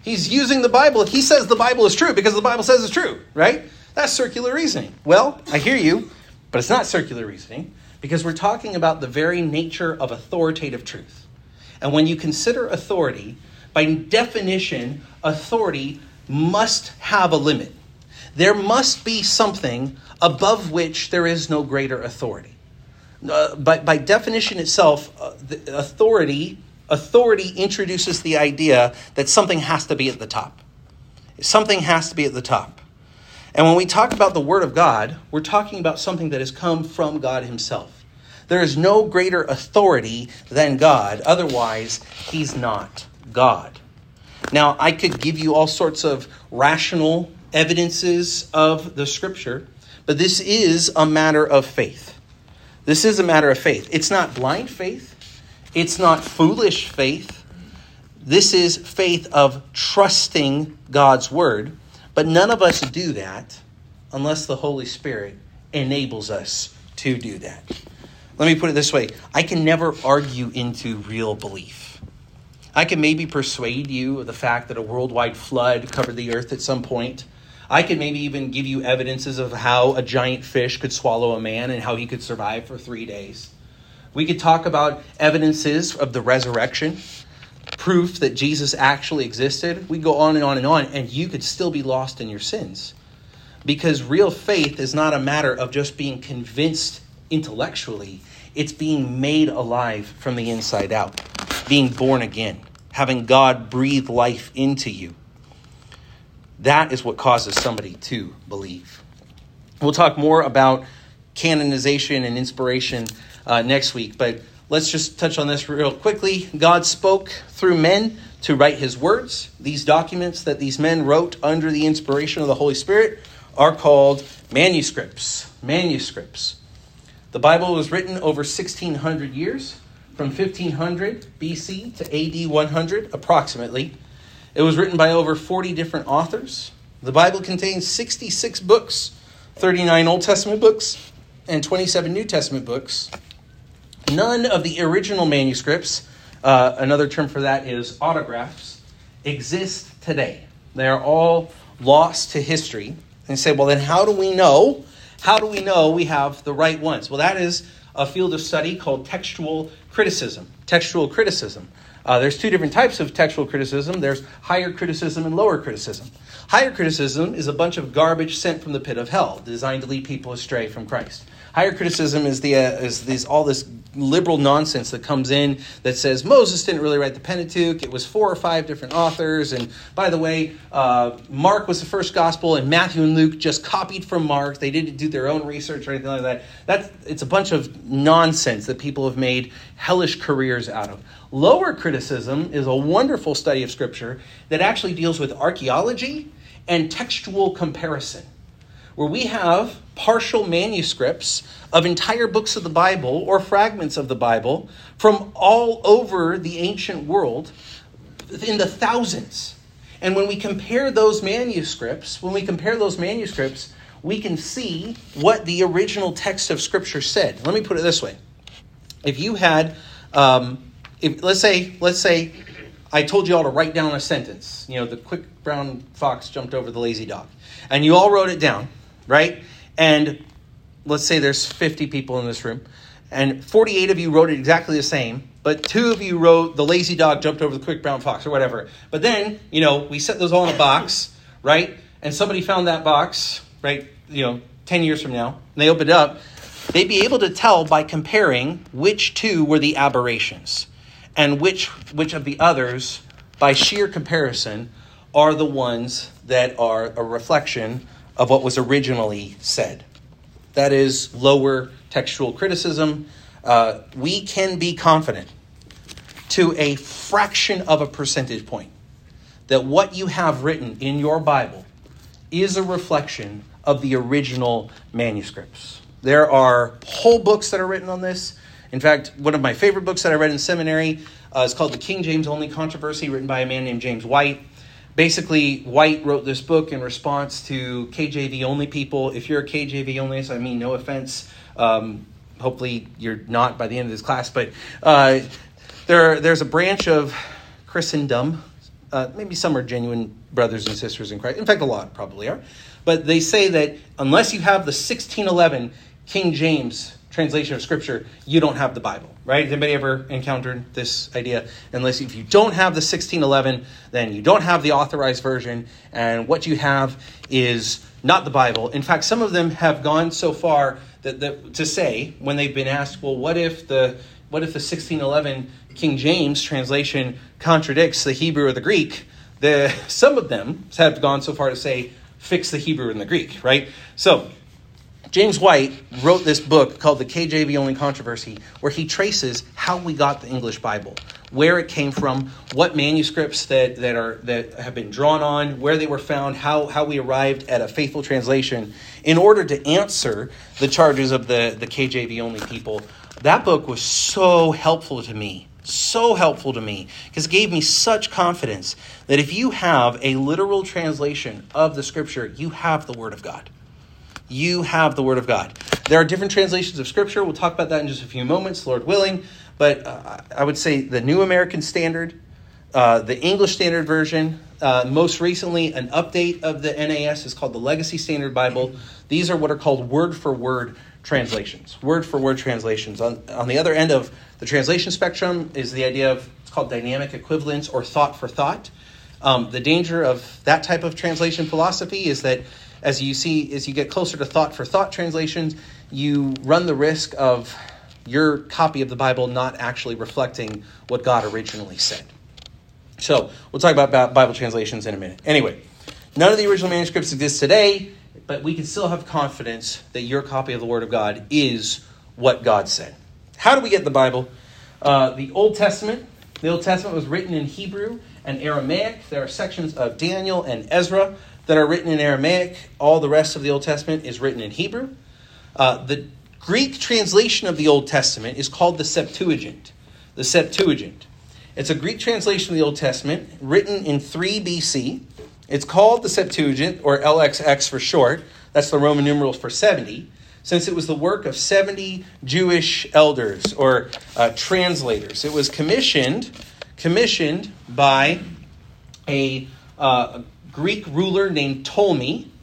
He's using the Bible. He says the Bible is true because the Bible says it's true, right? That's circular reasoning. Well, I hear you, but it's not circular reasoning because we're talking about the very nature of authoritative truth. And when you consider authority, by definition, authority must have a limit. There must be something above which there is no greater authority. By definition itself, authority introduces the idea that something has to be at the top. Something has to be at the top. And when we talk about the Word of God, we're talking about something that has come from God himself. There is no greater authority than God. Otherwise, he's not God. Now, I could give you all sorts of rational evidences of the Scripture, but this is a matter of faith. This is a matter of faith. It's not blind faith. It's not foolish faith. This is faith of trusting God's word. But none of us do that unless the Holy Spirit enables us to do that. Let me put it this way. I can never argue into real belief. I can maybe persuade you of the fact that a worldwide flood covered the earth at some point. I could maybe even give you evidences of how a giant fish could swallow a man and how he could survive for 3 days. We could talk about evidences of the resurrection, proof that Jesus actually existed. We go on and on and on, and you could still be lost in your sins. Because real faith is not a matter of just being convinced intellectually. It's being made alive from the inside out, being born again, having God breathe life into you. That is what causes somebody to believe. We'll talk more about canonization and inspiration next week, but let's just touch on this real quickly. God spoke through men to write his words. These documents that these men wrote under the inspiration of the Holy Spirit are called manuscripts. Manuscripts. The Bible was written over 1,600 years, from 1500 BC to AD 100 approximately. It was written by over 40 different authors. The Bible contains 66 books, 39 Old Testament books, and 27 New Testament books. None of the original manuscripts, another term for that is autographs, exist today. They are all lost to history. And you say, well, then how do we know? How do we know we have the right ones? Well, that is a field of study called textual criticism. Textual criticism. There's two different types of textual criticism. There's higher criticism and lower criticism. Higher criticism is a bunch of garbage sent from the pit of hell, designed to lead people astray from Christ. Higher criticism is all this liberal nonsense that comes in that says Moses didn't really write the Pentateuch. It was 4 or 5 different authors. And by the way, Mark was the first gospel, and Matthew and Luke just copied from Mark. They didn't do their own research or anything like that. It's a bunch of nonsense that people have made hellish careers out of. Lower criticism is a wonderful study of Scripture that actually deals with archaeology and textual comparison, where we have partial manuscripts of entire books of the Bible or fragments of the Bible from all over the ancient world in the thousands. And when we compare those manuscripts, we can see what the original text of Scripture said. Let me put it this way. If you had, let's say I told you all to write down a sentence. You know, the quick brown fox jumped over the lazy dog. And you all wrote it down, right? And let's say there's 50 people in this room. And 48 of you wrote it exactly the same. But 2 of you wrote the lazy dog jumped over the quick brown fox or whatever. But then, we set those all in a box, right? And somebody found that box, right, 10 years from now. And they opened it up. They'd be able to tell by comparing which 2 were the aberrations. And which of the others, by sheer comparison, are the ones that are a reflection of what was originally said. That is lower textual criticism. We can be confident to a fraction of a percentage point that what you have written in your Bible is a reflection of the original manuscripts. There are whole books that are written on this. In fact, one of my favorite books that I read in seminary is called The King James Only Controversy, written by a man named James White. Basically, White wrote this book in response to KJV only people. If you're a KJV only, so I mean no offense. Hopefully you're not by the end of this class. But there's a branch of Christendom, Maybe some are genuine brothers and sisters in Christ. In fact, a lot probably are. But they say that unless you have the 1611 King James translation of Scripture, you don't have the Bible, right? Has anybody ever encountered this idea? If you don't have the 1611, then you don't have the authorized version, and what you have is not the Bible. In fact, some of them have gone so far that to say, when they've been asked, well, what if the 1611 King James translation contradicts the Hebrew or the Greek? Some of them have gone so far to say, fix the Hebrew and the Greek, right? So James White wrote this book called The KJV Only Controversy, where he traces how we got the English Bible, where it came from, what manuscripts that have been drawn on, where they were found, how we arrived at a faithful translation in order to answer the charges of the KJV Only people. That book was so helpful to me, because it gave me such confidence that if you have a literal translation of the Scripture, you have the Word of God. You have the Word of God. There are different translations of Scripture. We'll talk about that in just a few moments, Lord willing. But I would say the New American Standard, the English Standard Version, most recently an update of the NAS is called the Legacy Standard Bible. These are what are called word-for-word translations. Word-for-word translations. On the other end of the translation spectrum is the idea of, it's called dynamic equivalence or thought for thought. The danger of that type of translation philosophy is that as you get closer to thought for thought translations, you run the risk of your copy of the Bible not actually reflecting what God originally said. So we'll talk about Bible translations in a minute. Anyway, none of the original manuscripts exist today, but we can still have confidence that your copy of the Word of God is what God said. How do we get the Bible? The Old Testament was written in Hebrew and Aramaic. There are sections of Daniel and Ezra that are written in Aramaic. All the rest of the Old Testament is written in Hebrew. The Greek translation of the Old Testament is called the Septuagint. The Septuagint. It's a Greek translation of the Old Testament written in 3 BC. It's called the Septuagint, or LXX for short. That's the Roman numerals for 70, since it was the work of 70 Jewish elders or translators. It was commissioned by a Greek ruler named Ptolemy,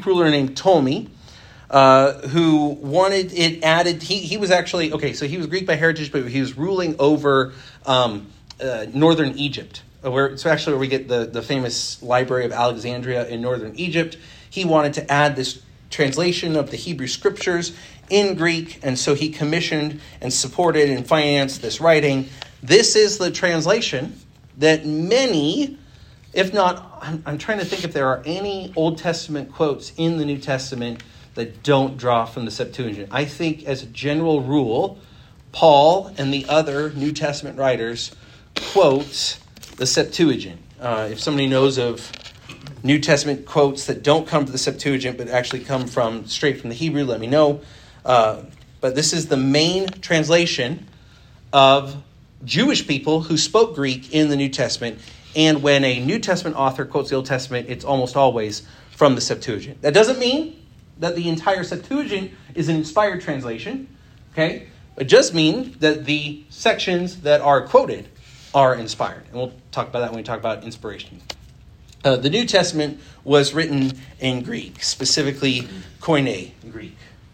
who wanted it added. He was actually, so he was Greek by heritage, but he was ruling over northern Egypt. It's actually where we get the famous Library of Alexandria in northern Egypt. He wanted to add this translation of the Hebrew Scriptures in Greek, and so he commissioned and supported and financed this writing. This is the translation that many, if not, I'm trying to think if there are any Old Testament quotes in the New Testament that don't draw from the Septuagint. I think as a general rule, Paul and the other New Testament writers quote the Septuagint. If somebody knows of New Testament quotes that don't come from the Septuagint but actually come straight from the Hebrew, let me know. But this is the main translation of Jewish people who spoke Greek in the New Testament. And when a New Testament author quotes the Old Testament, it's almost always from the Septuagint. That doesn't mean that the entire Septuagint is an inspired translation. Okay? It just means that the sections that are quoted are inspired. And we'll talk about that when we talk about inspiration. The New Testament was written in Greek, specifically Koine Greek.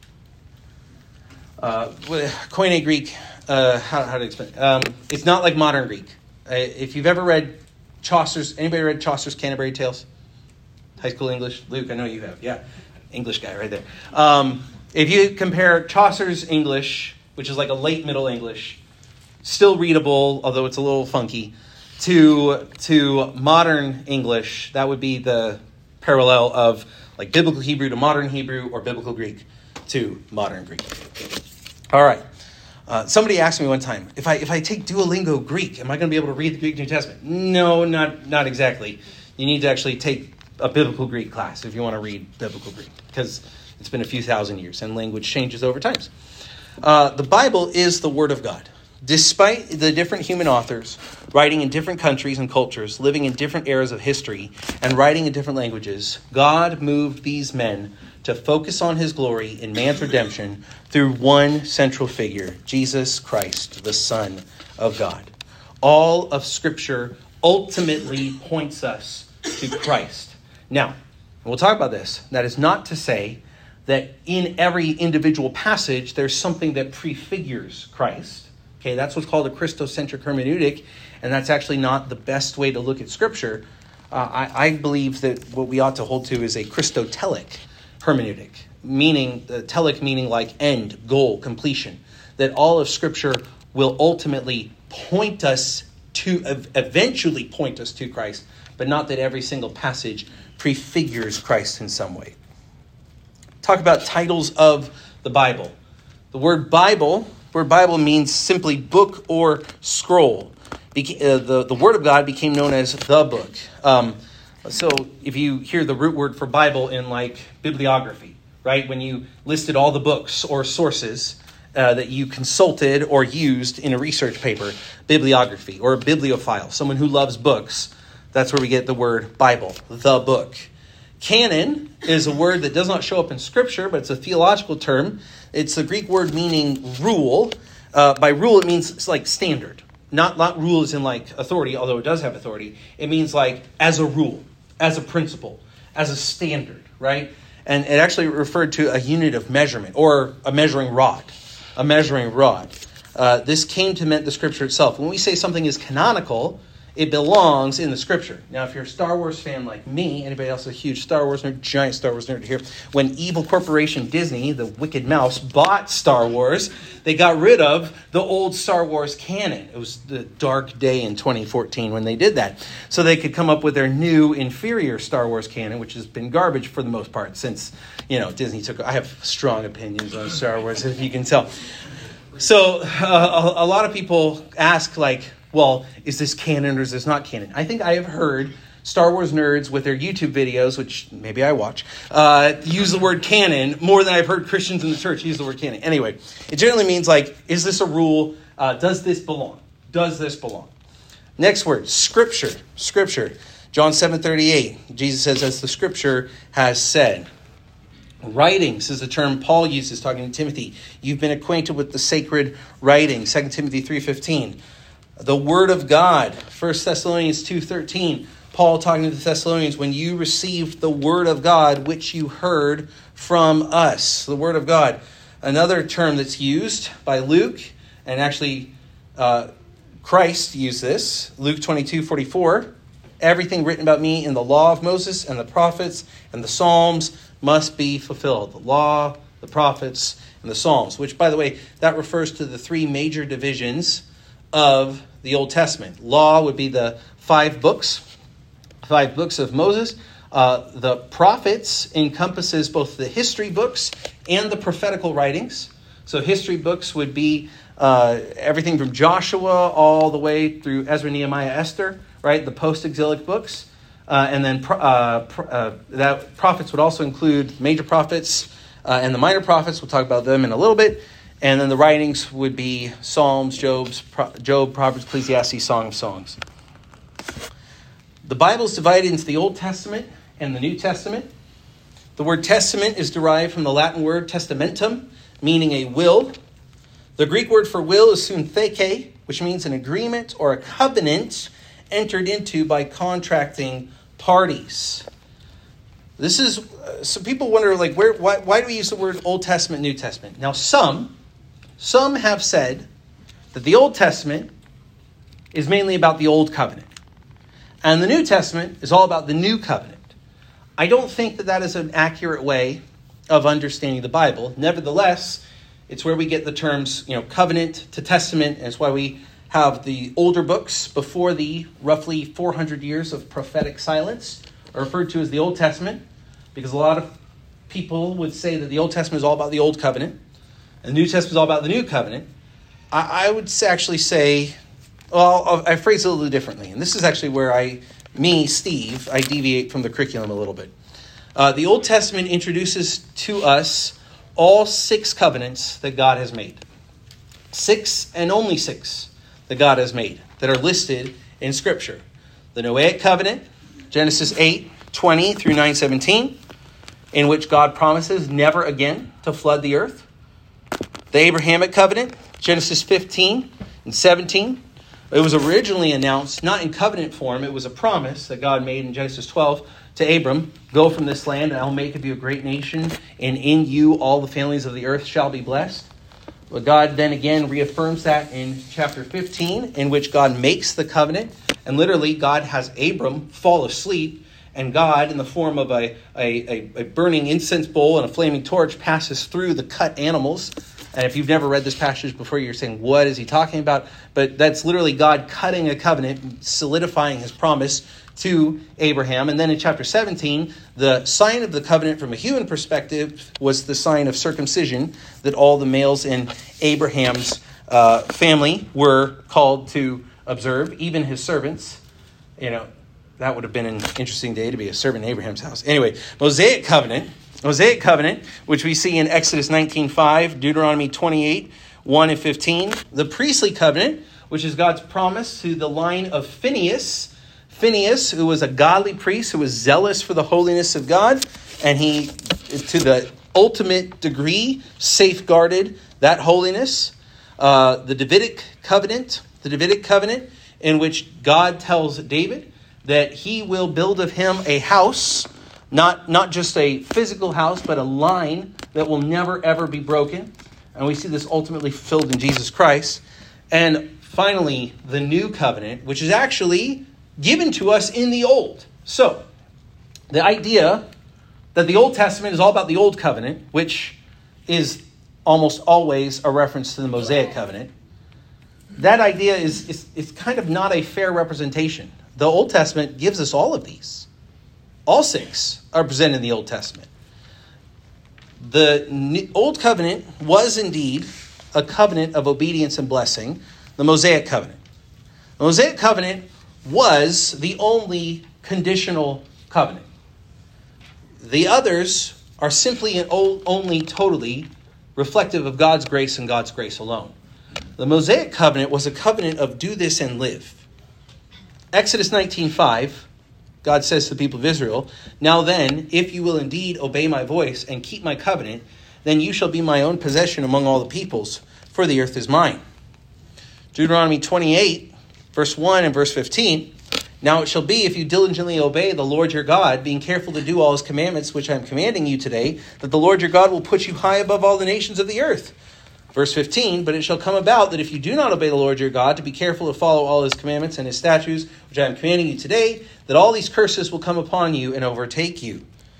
Koine Greek, how to explain? It's not like modern Greek. If you've ever read anybody read Chaucer's Canterbury Tales? High school English? Luke, I know you have. Yeah, English guy right there. If you compare Chaucer's English, which is like a late Middle English, still readable, although it's a little funky, to modern English, that would be the parallel of like biblical Hebrew to modern Hebrew or biblical Greek to modern Greek. All right. Somebody asked me one time, if I take Duolingo Greek, am I going to be able to read the Greek New Testament? No, not exactly. You need to actually take a biblical Greek class if you want to read biblical Greek, because it's been a few thousand years and language changes over time. The Bible is the Word of God. Despite the different human authors writing in different countries and cultures, living in different eras of history, and writing in different languages, God moved these men to focus on his glory in man's redemption through one central figure, Jesus Christ, the Son of God. All of Scripture ultimately points us to Christ. Now, we'll talk about this. That is not to say that in every individual passage, there's something that prefigures Christ. Okay, that's what's called a Christocentric hermeneutic, and that's actually not the best way to look at Scripture. I believe that what we ought to hold to is a Christotelic hermeneutic, meaning telic meaning like end, goal, completion. That all of Scripture will ultimately eventually point us to Christ, but not that every single passage prefigures Christ in some way. Talk about titles of the Bible. The word Bible means simply book or scroll. The Word of God became known as the book. So if you hear the root word for Bible in like bibliography, right? When you listed all the books or sources that you consulted or used in a research paper, bibliography, or a bibliophile, someone who loves books, that's where we get the word Bible, the book. Canon is a word that does not show up in Scripture, but it's a theological term. It's a Greek word meaning rule. By rule, it means it's like standard. Not rule as in like authority, although it does have authority. It means like as a rule, as a principle, as a standard, right? And it actually referred to a unit of measurement or a measuring rod. A measuring rod. This came to mean the Scripture itself. When we say something is canonical, it belongs in the Scripture. Now, if you're a Star Wars fan like me, anybody else a huge Star Wars nerd, giant Star Wars nerd here, when evil corporation Disney, the wicked mouse, bought Star Wars, they got rid of the old Star Wars canon. It was the dark day in 2014 when they did that. So they could come up with their new, inferior Star Wars canon, which has been garbage for the most part since, Disney took... I have strong opinions on Star Wars, if you can tell. So a lot of people ask, like, well, is this canon or is this not canon? I think I have heard Star Wars nerds with their YouTube videos, which maybe I watch, use the word canon more than I've heard Christians in the church use the word canon. Anyway, it generally means like, is this a rule? Does this belong? Does this belong? Next word, Scripture. Scripture. John 7:38. Jesus says, as the Scripture has said. Writings is a term Paul uses talking to Timothy. You've been acquainted with the sacred writings. 2 Timothy 3:15. The Word of God, 1 Thessalonians 2:13. Paul talking to the Thessalonians, when you received the Word of God, which you heard from us. The Word of God. Another term that's used by Luke, and actually Christ used this, Luke 22:44. Everything written about me in the law of Moses and the prophets and the Psalms must be fulfilled. The law, the prophets, and the Psalms. Which, by the way, that refers to the three major divisions of the Old Testament. Law would be the five books of Moses. The prophets encompasses both the history books and the prophetical writings. So history books would be everything from Joshua all the way through Ezra, Nehemiah, Esther, right? The post-exilic books. And then that prophets would also include major prophets and the minor prophets. We'll talk about them in a little bit. And then the writings would be Psalms, Job, Proverbs, Ecclesiastes, Song of Songs. The Bible is divided into the Old Testament and the New Testament. The word testament is derived from the Latin word testamentum, meaning a will. The Greek word for will is syntheke, which means an agreement or a covenant entered into by contracting parties. This is, so people wonder, like, why do we use the word Old Testament, New Testament? Now, some have said that the Old Testament is mainly about the Old Covenant, and the New Testament is all about the New Covenant. I don't think that is an accurate way of understanding the Bible. Nevertheless, it's where we get the terms, covenant to testament, and it's why we have the older books before the roughly 400 years of prophetic silence are referred to as the Old Testament, because a lot of people would say that the Old Testament is all about the Old Covenant, and the New Testament is all about the New Covenant. I would actually say, well, I phrase it a little differently, and this is actually where Steve, I deviate from the curriculum a little bit. The Old Testament introduces to us all 6 covenants that God has made. 6 and only 6 that God has made that are listed in Scripture. The Noahic covenant, Genesis 8:20 through 9:17, in which God promises never again to flood the earth. The Abrahamic covenant, Genesis 15 and 17, It was originally announced not in covenant form. It was a promise that God made in Genesis 12 to Abram. Go from this land and I'll make of you a great nation, and in you all the families of the earth shall be blessed. But God then again reaffirms that in chapter 15, in which God makes the covenant. And literally God has Abram fall asleep, and God, in the form of a burning incense bowl and a flaming torch, passes through the cut animals. And if you've never read this passage before, you're saying, what is he talking about? But that's literally God cutting a covenant, solidifying his promise to Abraham. And then in chapter 17, the sign of the covenant from a human perspective was the sign of circumcision that all the males in Abraham's family were called to observe, even his servants. You know, that would have been an interesting day to be a servant in Abraham's house. Anyway, Mosaic covenant, which we see in Exodus 19:5, Deuteronomy 28:1 and 15. The priestly covenant, which is God's promise to the line of Phinehas. Phinehas, who was a godly priest, who was zealous for the holiness of God, and he, to the ultimate degree, safeguarded that holiness. The Davidic covenant, in which God tells David that he will build of him a house, not just a physical house, but a line that will never, ever be broken. And we see this ultimately fulfilled in Jesus Christ. And finally, the new covenant, which is actually given to us in the Old. So, the idea that the Old Testament is all about the Old Covenant, which is almost always a reference to the Mosaic Covenant, that idea is kind of not a fair representation. The Old Testament gives us all of these. All six are presented in the Old Testament. The Old Covenant was indeed a covenant of obedience and blessing, the Mosaic Covenant. The Mosaic Covenant was the only conditional covenant. The others are simply and only totally reflective of God's grace and God's grace alone. The Mosaic covenant was a covenant of do this and live. Exodus 19:5, God says to the people of Israel, "Now then, if you will indeed obey my voice and keep my covenant, then you shall be my own possession among all the peoples, for the earth is mine." Deuteronomy 28, verse 1 and verse 15, "Now it shall be, if you diligently obey the Lord your God, being careful to do all his commandments, which I am commanding you today, that the Lord your God will put you high above all the nations of the earth." Verse 15, "But it shall come about that if you do not obey the Lord your God, to be careful to follow all his commandments and his statutes, which I am commanding you today, that all these curses will come upon you and overtake you."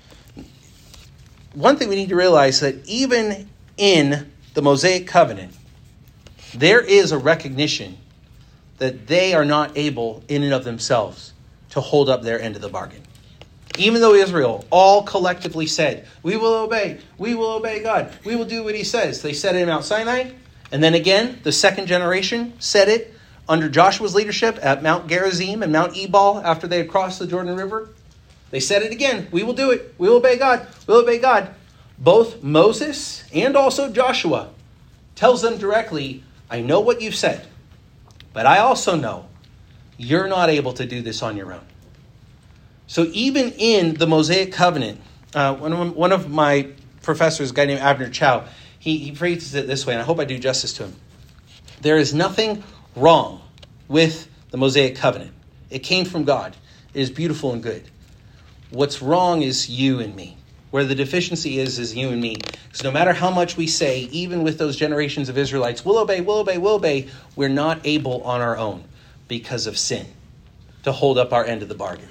One thing we need to realize, that even in the Mosaic covenant, there is a recognition that they are not able in and of themselves to hold up their end of the bargain. Even though Israel all collectively said, we will obey God, we will do what he says. They said it in Mount Sinai, and then again, the second generation said it under Joshua's leadership at Mount Gerizim and Mount Ebal after they had crossed the Jordan River. They said it again, we will do it, we will obey God, we'll obey God. Both Moses and also Joshua tells them directly, I know what you've said, but I also know you're not able to do this on your own. So even in the Mosaic covenant, one of my professors, a guy named Abner Chow, he phrases it this way, and I hope I do justice to him. There is nothing wrong with the Mosaic covenant. It came from God. It is beautiful and good. What's wrong is you and me. Where the deficiency is you and me. Because no matter how much we say, even with those generations of Israelites, we'll obey, we're not able on our own because of sin to hold up our end of the bargain.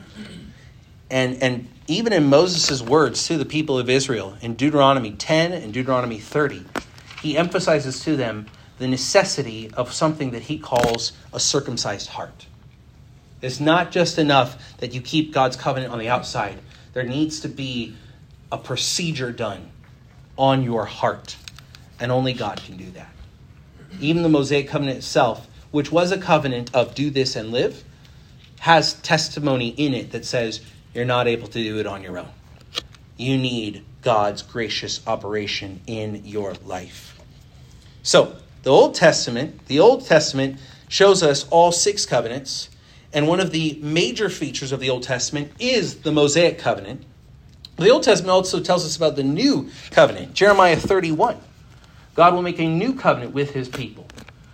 And even in Moses' words to the people of Israel in Deuteronomy 10 and Deuteronomy 30, he emphasizes to them the necessity of something that he calls a circumcised heart. It's not just enough that you keep God's covenant on the outside. There needs to be a procedure done on your heart. And only God can do that. Even the Mosaic covenant itself, which was a covenant of do this and live, has testimony in it that says you're not able to do it on your own. You need God's gracious operation in your life. So, the Old Testament shows us all six covenants, and one of the major features of the Old Testament is the Mosaic covenant. The Old Testament also tells us about the new covenant. Jeremiah 31. God will make a new covenant with his people.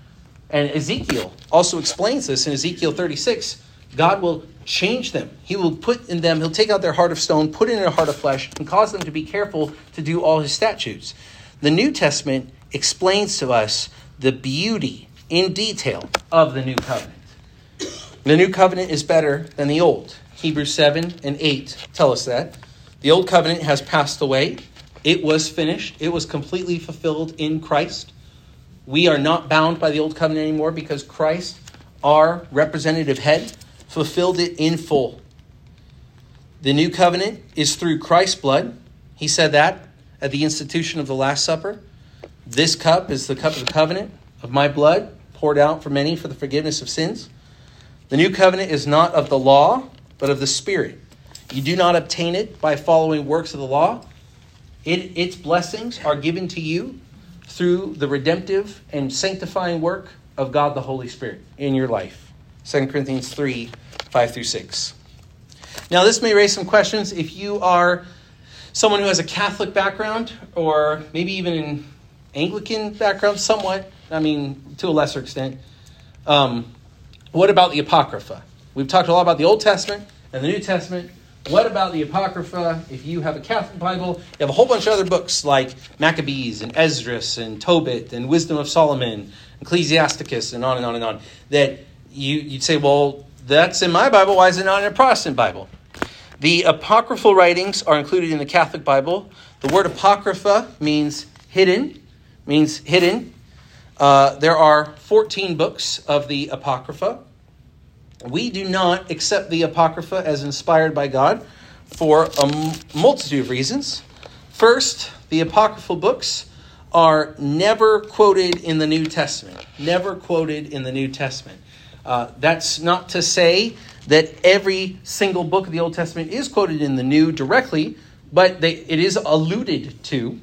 And Ezekiel also explains this in Ezekiel 36. God will change them. He will put in them, he'll take out their heart of stone, put in a heart of flesh, and cause them to be careful to do all his statutes. The New Testament explains to us the beauty in detail of the new covenant. The new covenant is better than the old. Hebrews 7 and 8 tell us that. The old covenant has passed away. It was finished. It was completely fulfilled in Christ. We are not bound by the old covenant anymore because Christ, our representative head, fulfilled it in full. The new covenant is through Christ's blood. He said that at the institution of the Last Supper. This cup is the cup of the covenant of my blood, poured out for many for the forgiveness of sins. The new covenant is not of the law, but of the Spirit. You do not obtain it by following works of the law. Its blessings are given to you through the redemptive and sanctifying work of God the Holy Spirit in your life. 2 Corinthians 3, 5 through 6. Now, this may raise some questions if you are someone who has a Catholic background or maybe even an Anglican background somewhat, to a lesser extent. What about the Apocrypha? We've talked a lot about the Old Testament and the New Testament. What about the Apocrypha? If you have a Catholic Bible, you have a whole bunch of other books like Maccabees and Esdras and Tobit and Wisdom of Solomon, Ecclesiasticus, and on and on and on. That you'd say, well, that's in my Bible. Why is it not in a Protestant Bible? The apocryphal writings are included in the Catholic Bible. The word Apocrypha means hidden. There are 14 books of the Apocrypha. We do not accept the Apocrypha as inspired by God for a multitude of reasons. First, the apocryphal books are never quoted in the New Testament. Never quoted in the New Testament. That's not to say that every single book of the Old Testament is quoted in the New directly, but it is alluded to,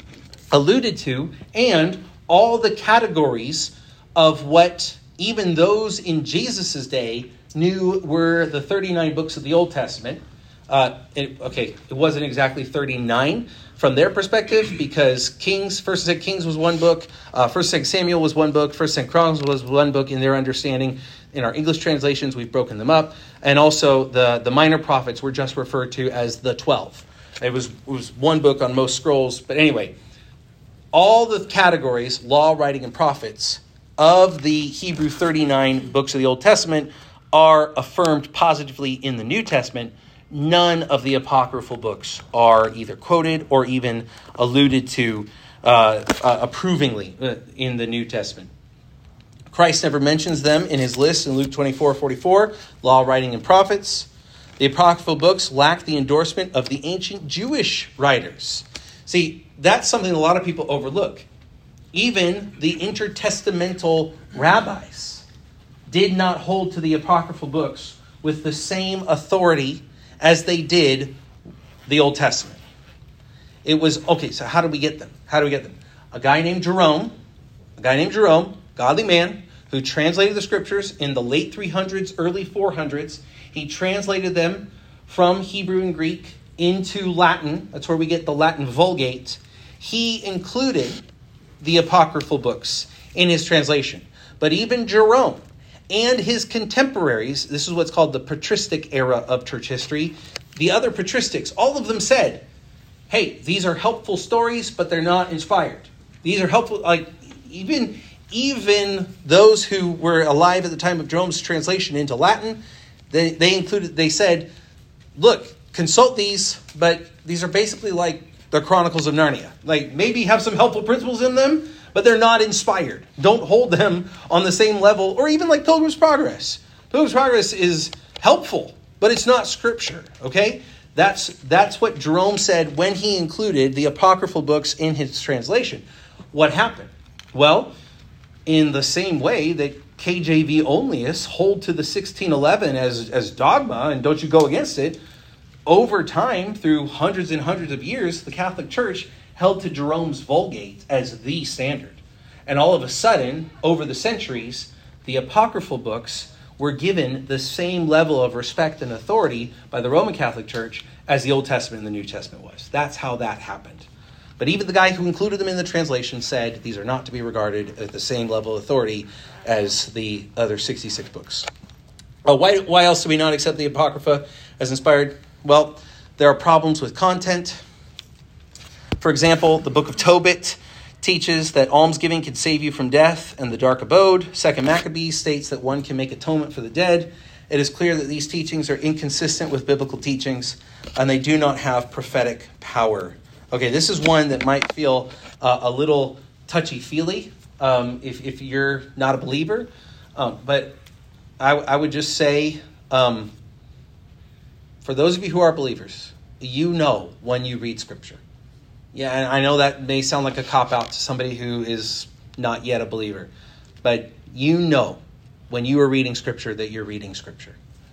and all the categories of what even those in Jesus' day knew were the 39 books of the Old Testament. It wasn't exactly 39 from their perspective because First and Kings was one book, First and Samuel was one book, First and Chronicles was one book in their understanding. In our English translations, we've broken them up. And also the minor prophets were just referred to as the 12. It was one book on most scrolls. But anyway, all the categories, law, writing, and prophets, of the Hebrew 39 books of the Old Testament are affirmed positively in the New Testament. None of the apocryphal books are either quoted or even alluded to approvingly in the New Testament. Christ never mentions them in his list in Luke 24:44, law, writing, and prophets. The apocryphal books lack the endorsement of the ancient Jewish writers. See, that's something a lot of people overlook. Even the intertestamental rabbis did not hold to the apocryphal books with the same authority as they did the Old Testament. It was, so how do we get them? A guy named Jerome, godly man, who translated the scriptures in the late 300s, early 400s. He translated them from Hebrew and Greek into Latin. That's where we get the Latin Vulgate. He included the apocryphal books in his translation. But even Jerome and his contemporaries, this is what's called the patristic era of church history, the other patristics, all of them said, hey, these are helpful stories, but they're not inspired. These are helpful, even those who were alive at the time of Jerome's translation into Latin, they said, look, consult these, but these are basically like the Chronicles of Narnia. Maybe have some helpful principles in them, but they're not inspired. Don't hold them on the same level, or even like Pilgrim's Progress. Pilgrim's Progress is helpful, but it's not scripture, okay? That's what Jerome said when he included the apocryphal books in his translation. What happened? Well, in the same way that KJV onlyists hold to the 1611 as dogma, and don't you go against it, over time, through hundreds and hundreds of years, the Catholic Church held to Jerome's Vulgate as the standard. And all of a sudden, over the centuries, the apocryphal books were given the same level of respect and authority by the Roman Catholic Church as the Old Testament and the New Testament was. That's how that happened. But even the guy who included them in the translation said these are not to be regarded at the same level of authority as the other 66 books. Why else do we not accept the Apocrypha as inspired? Well, there are problems with content. For example, the book of Tobit teaches that almsgiving can save you from death and the dark abode. 2 Maccabees states that one can make atonement for the dead. It is clear that these teachings are inconsistent with biblical teachings, and they do not have prophetic power. Okay, this is one that might feel a little touchy-feely if you're not a believer. But I would just say, for those of you who are believers, you know when you read Scripture. Yeah, and I know that may sound like a cop-out to somebody who is not yet a believer. But you know when you are reading Scripture that you're reading Scripture.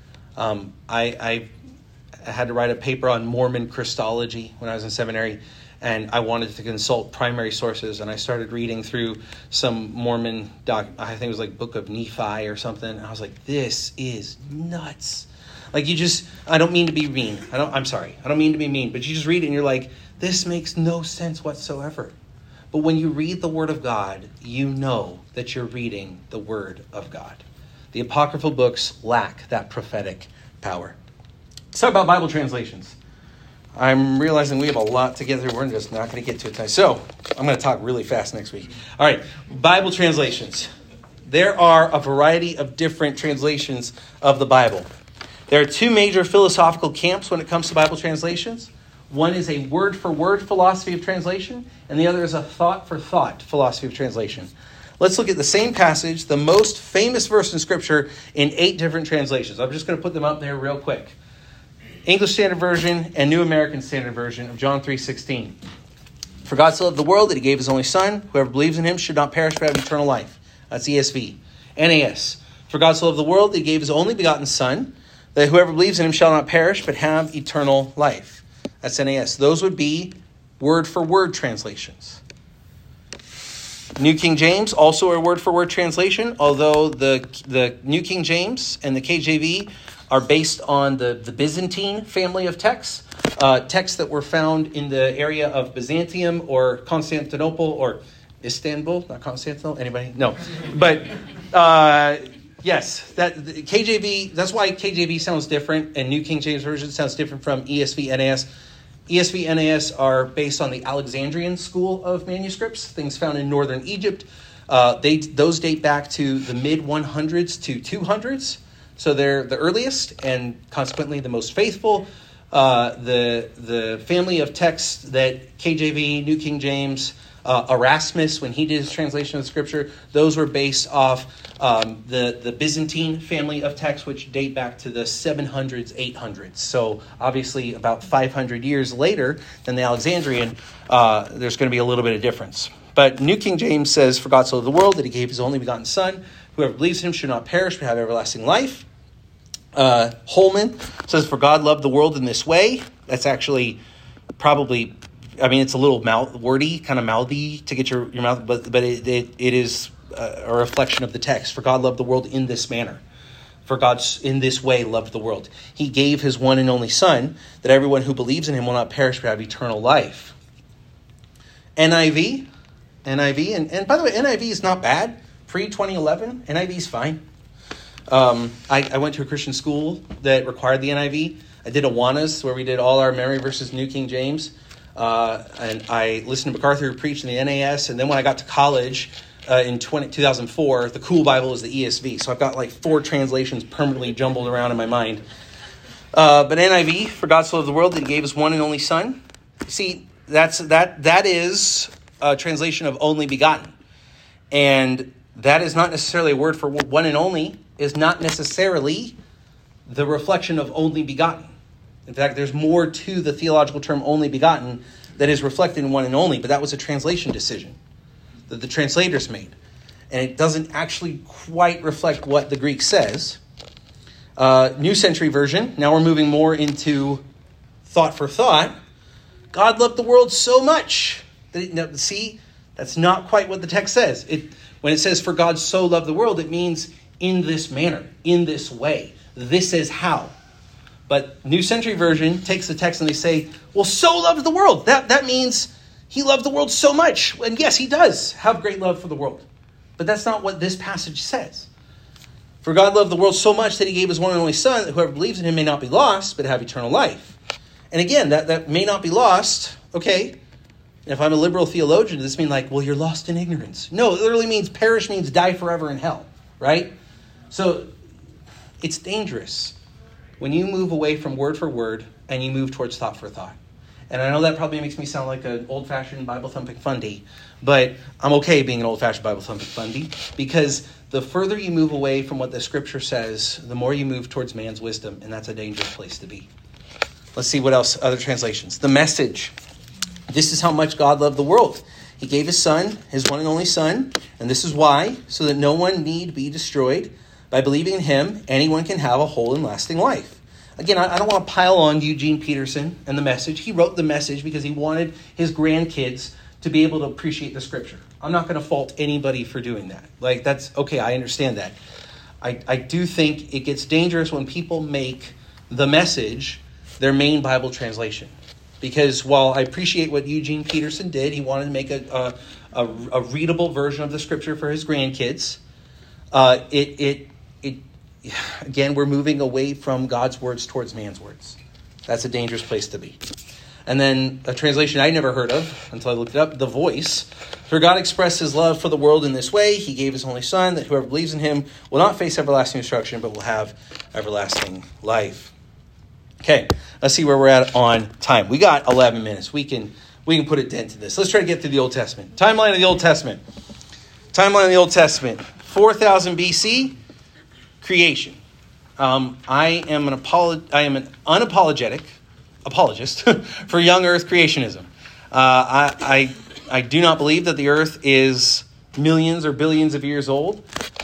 I had to write a paper on Mormon Christology when I was in seminary, and I wanted to consult primary sources, and I started reading through some Mormon I think it was like Book of Nephi or something, and I was like, this is nuts. Like, I don't mean to be mean. I'm sorry. I don't mean to be mean, but you just read it and you're like, this makes no sense whatsoever. But when you read the Word of God, you know that you're reading the Word of God. The apocryphal books lack that prophetic power. Let's talk about Bible translations. I'm realizing we have a lot to get through. We're just not going to get to it tonight. So I'm going to talk really fast next week. All right, Bible translations. There are a variety of different translations of the Bible. There are two major philosophical camps when it comes to Bible translations. One is a word-for-word philosophy of translation, and the other is a thought-for-thought philosophy of translation. Let's look at the same passage, the most famous verse in Scripture, in 8 different translations. I'm just going to put them up there real quick. English Standard Version and New American Standard Version of John 3:16. For God so loved the world that he gave his only Son. Whoever believes in him should not perish but have eternal life. That's ESV. NAS. For God so loved the world that he gave his only begotten Son, that whoever believes in him shall not perish but have eternal life. That's NAS. Those would be word-for-word translations. New King James, also a word-for-word translation, although the New King James and the KJV are based on the Byzantine family of texts, texts that were found in the area of Byzantium or Constantinople or Istanbul, not Constantinople, anybody? No. But yes, that KJV, that's why KJV sounds different and New King James Version sounds different from ESV, NAS. ESV, NAS are based on the Alexandrian school of manuscripts, things found in northern Egypt. Those date back to the mid-100s to 200s. So they're the earliest and consequently the most faithful. The family of texts that KJV, New King James, Erasmus, when he did his translation of Scripture, those were based off the Byzantine family of texts, which date back to the 700s, 800s. So obviously about 500 years later than the Alexandrian, there's going to be a little bit of difference. But New King James says, for God so loved the world that he gave his only begotten Son. Whoever believes in him should not perish but have everlasting life. Holman says, for God loved the world in this way. That's actually probably, it's a little wordy, kind of mouthy to get your mouth, but it is a reflection of the text. For God loved the world in this manner. For God in this way loved the world. He gave his one and only Son, that everyone who believes in him will not perish but have eternal life. NIV, and by the way, NIV is not bad. Pre-2011, NIV is fine. I went to a Christian school that required the NIV. I did Awanas, where we did all our memory versus New King James. And I listened to MacArthur preach in the NAS. And then when I got to college in 2004, the cool Bible is the ESV. So I've got like 4 translations permanently jumbled around in my mind. But NIV, for God so loved the world that he gave his one and only Son. See, that is a translation of only begotten. And that is not necessarily a word for one and only, is not necessarily the reflection of only begotten. In fact, there's more to the theological term only begotten that is reflected in one and only, but that was a translation decision that the translators made. And it doesn't actually quite reflect what the Greek says. New Century Version, now we're moving more into thought for thought. God loved the world so much. See, that's not quite what the text says. When it says, for God so loved the world, it means in this manner, in this way. This is how. But New Century Version takes the text and they say, well, so loved the world. That means he loved the world so much. And yes, he does have great love for the world. But that's not what this passage says. For God loved the world so much that he gave his one and only Son, that whoever believes in him may not be lost, but have eternal life. And again, that may not be lost, okay. And if I'm a liberal theologian, does this mean like, well, you're lost in ignorance? No, it literally means perish means die forever in hell, right? So it's dangerous when you move away from word for word and you move towards thought for thought. And I know that probably makes me sound like an old-fashioned Bible-thumping fundy, but I'm okay being an old-fashioned Bible-thumping fundy, because the further you move away from what the Scripture says, the more you move towards man's wisdom, and that's a dangerous place to be. Let's see what else, other translations. The Message. This is how much God loved the world. He gave his Son, his one and only Son, and this is why, so that no one need be destroyed. By believing in him, anyone can have a whole and lasting life. Again, I don't want to pile on Eugene Peterson and the Message. He wrote the Message because he wanted his grandkids to be able to appreciate the Scripture. I'm not going to fault anybody for doing that. Like, that's okay, I understand that. I do think it gets dangerous when people make the Message their main Bible translation. Because while I appreciate what Eugene Peterson did, he wanted to make a readable version of the Scripture for his grandkids. Again, we're moving away from God's words towards man's words. That's a dangerous place to be. And then a translation I never heard of until I looked it up, The Voice. For God expressed his love for the world in this way. He gave his only Son, that whoever believes in him will not face everlasting destruction, but will have everlasting life. Okay, let's see where we're at on time. We got 11 minutes. We can put a dent in this. Let's try to get through the Old Testament. Timeline of the Old Testament. 4000 BC. Creation. I am an unapologetic apologist for young Earth creationism. I do not believe that the Earth is millions or billions of years old.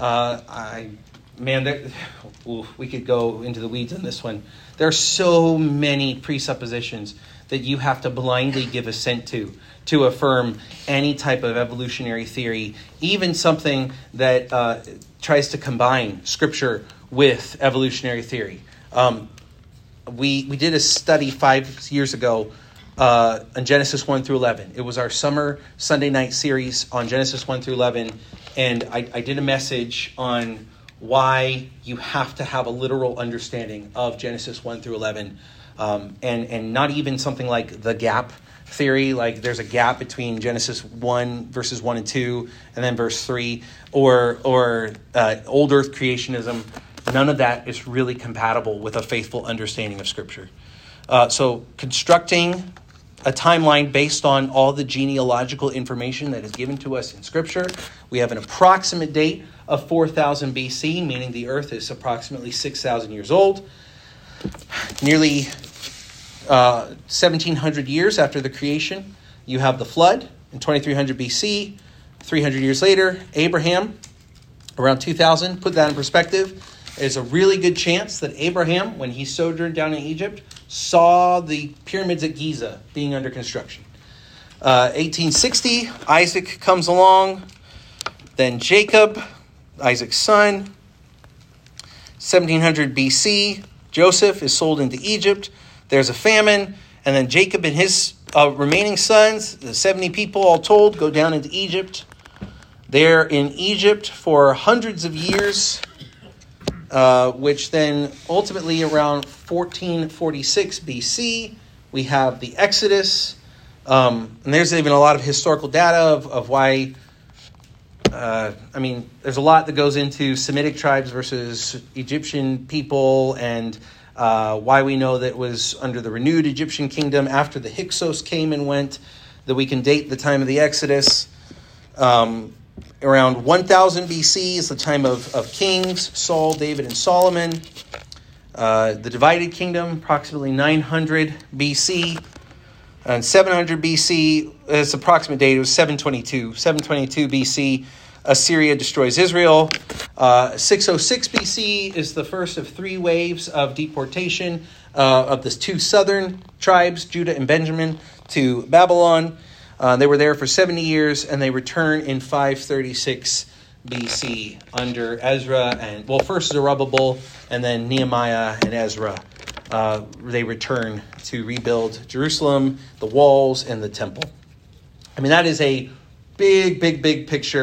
We could go into the weeds on this one. There are so many presuppositions that you have to blindly give assent to affirm any type of evolutionary theory, even something that tries to combine Scripture with evolutionary theory. We did a study 5 years ago on Genesis 1 through 11. It was our summer Sunday night series on Genesis 1 through 11, and I did a message on why you have to have a literal understanding of Genesis 1 through 11, and not even something like the gap theory, like there's a gap between Genesis 1 verses 1 and 2 and then verse 3, or old earth creationism. None of that is really compatible with a faithful understanding of Scripture. So constructing a timeline based on all the genealogical information that is given to us in Scripture, we have an approximate date of 4000 BC, meaning the earth is approximately 6,000 years old. Nearly 1,700 years after the creation, you have the flood in 2300 BC. 300 years later, Abraham, around 2000. Put that in perspective. There's a really good chance that Abraham, when he sojourned down in Egypt, saw the pyramids at Giza being under construction. 1860, Isaac comes along. Then Jacob, Isaac's son. 1700 BC, Joseph is sold into Egypt. There's a famine, and then Jacob and his remaining sons, the 70 people all told, go down into Egypt. They're in Egypt for hundreds of years, which then ultimately around 1446 BC, we have the Exodus. And there's even a lot of historical data of why, there's a lot that goes into Semitic tribes versus Egyptian people, and why we know that it was under the renewed Egyptian kingdom after the Hyksos came and went, that we can date the time of the Exodus. Around 1000 BC is the time of kings, Saul, David, and Solomon. The divided kingdom, approximately 900 BC. And 700 BC, its approximate date, it was 722. 722 BC, Assyria destroys Israel. 606 BC is the first of 3 waves of deportation of the 2 southern tribes, Judah and Benjamin, to Babylon. They were there for 70 years, and they return in 536 BC under Ezra first Zerubbabel, and then Nehemiah and Ezra. They return to rebuild Jerusalem, the walls, and the temple. That is a big, big, big picture.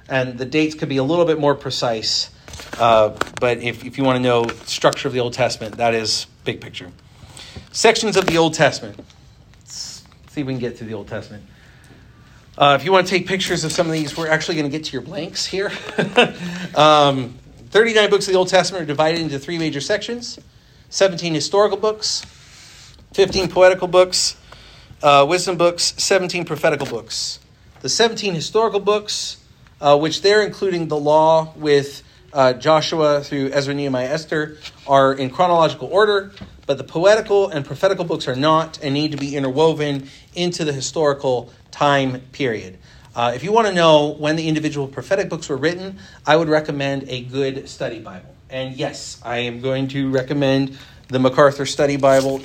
and the dates could be a little bit more precise. But if you want to know structure of the Old Testament, that is big picture. Sections of the Old Testament. Let's see if we can get through the Old Testament. If you want to take pictures of some of these, we're actually going to get to your blanks here. 39 books of the Old Testament are divided into 3 major sections. 17 historical books, 15 poetical books, wisdom books, 17 prophetical books. The 17 historical books, which they're including the law with Joshua through Ezra, Nehemiah, Esther, are in chronological order, but the poetical and prophetical books are not and need to be interwoven into the historical time period. If you want to know when the individual prophetic books were written, I would recommend a good study Bible. And yes, I am going to recommend the MacArthur Study Bible.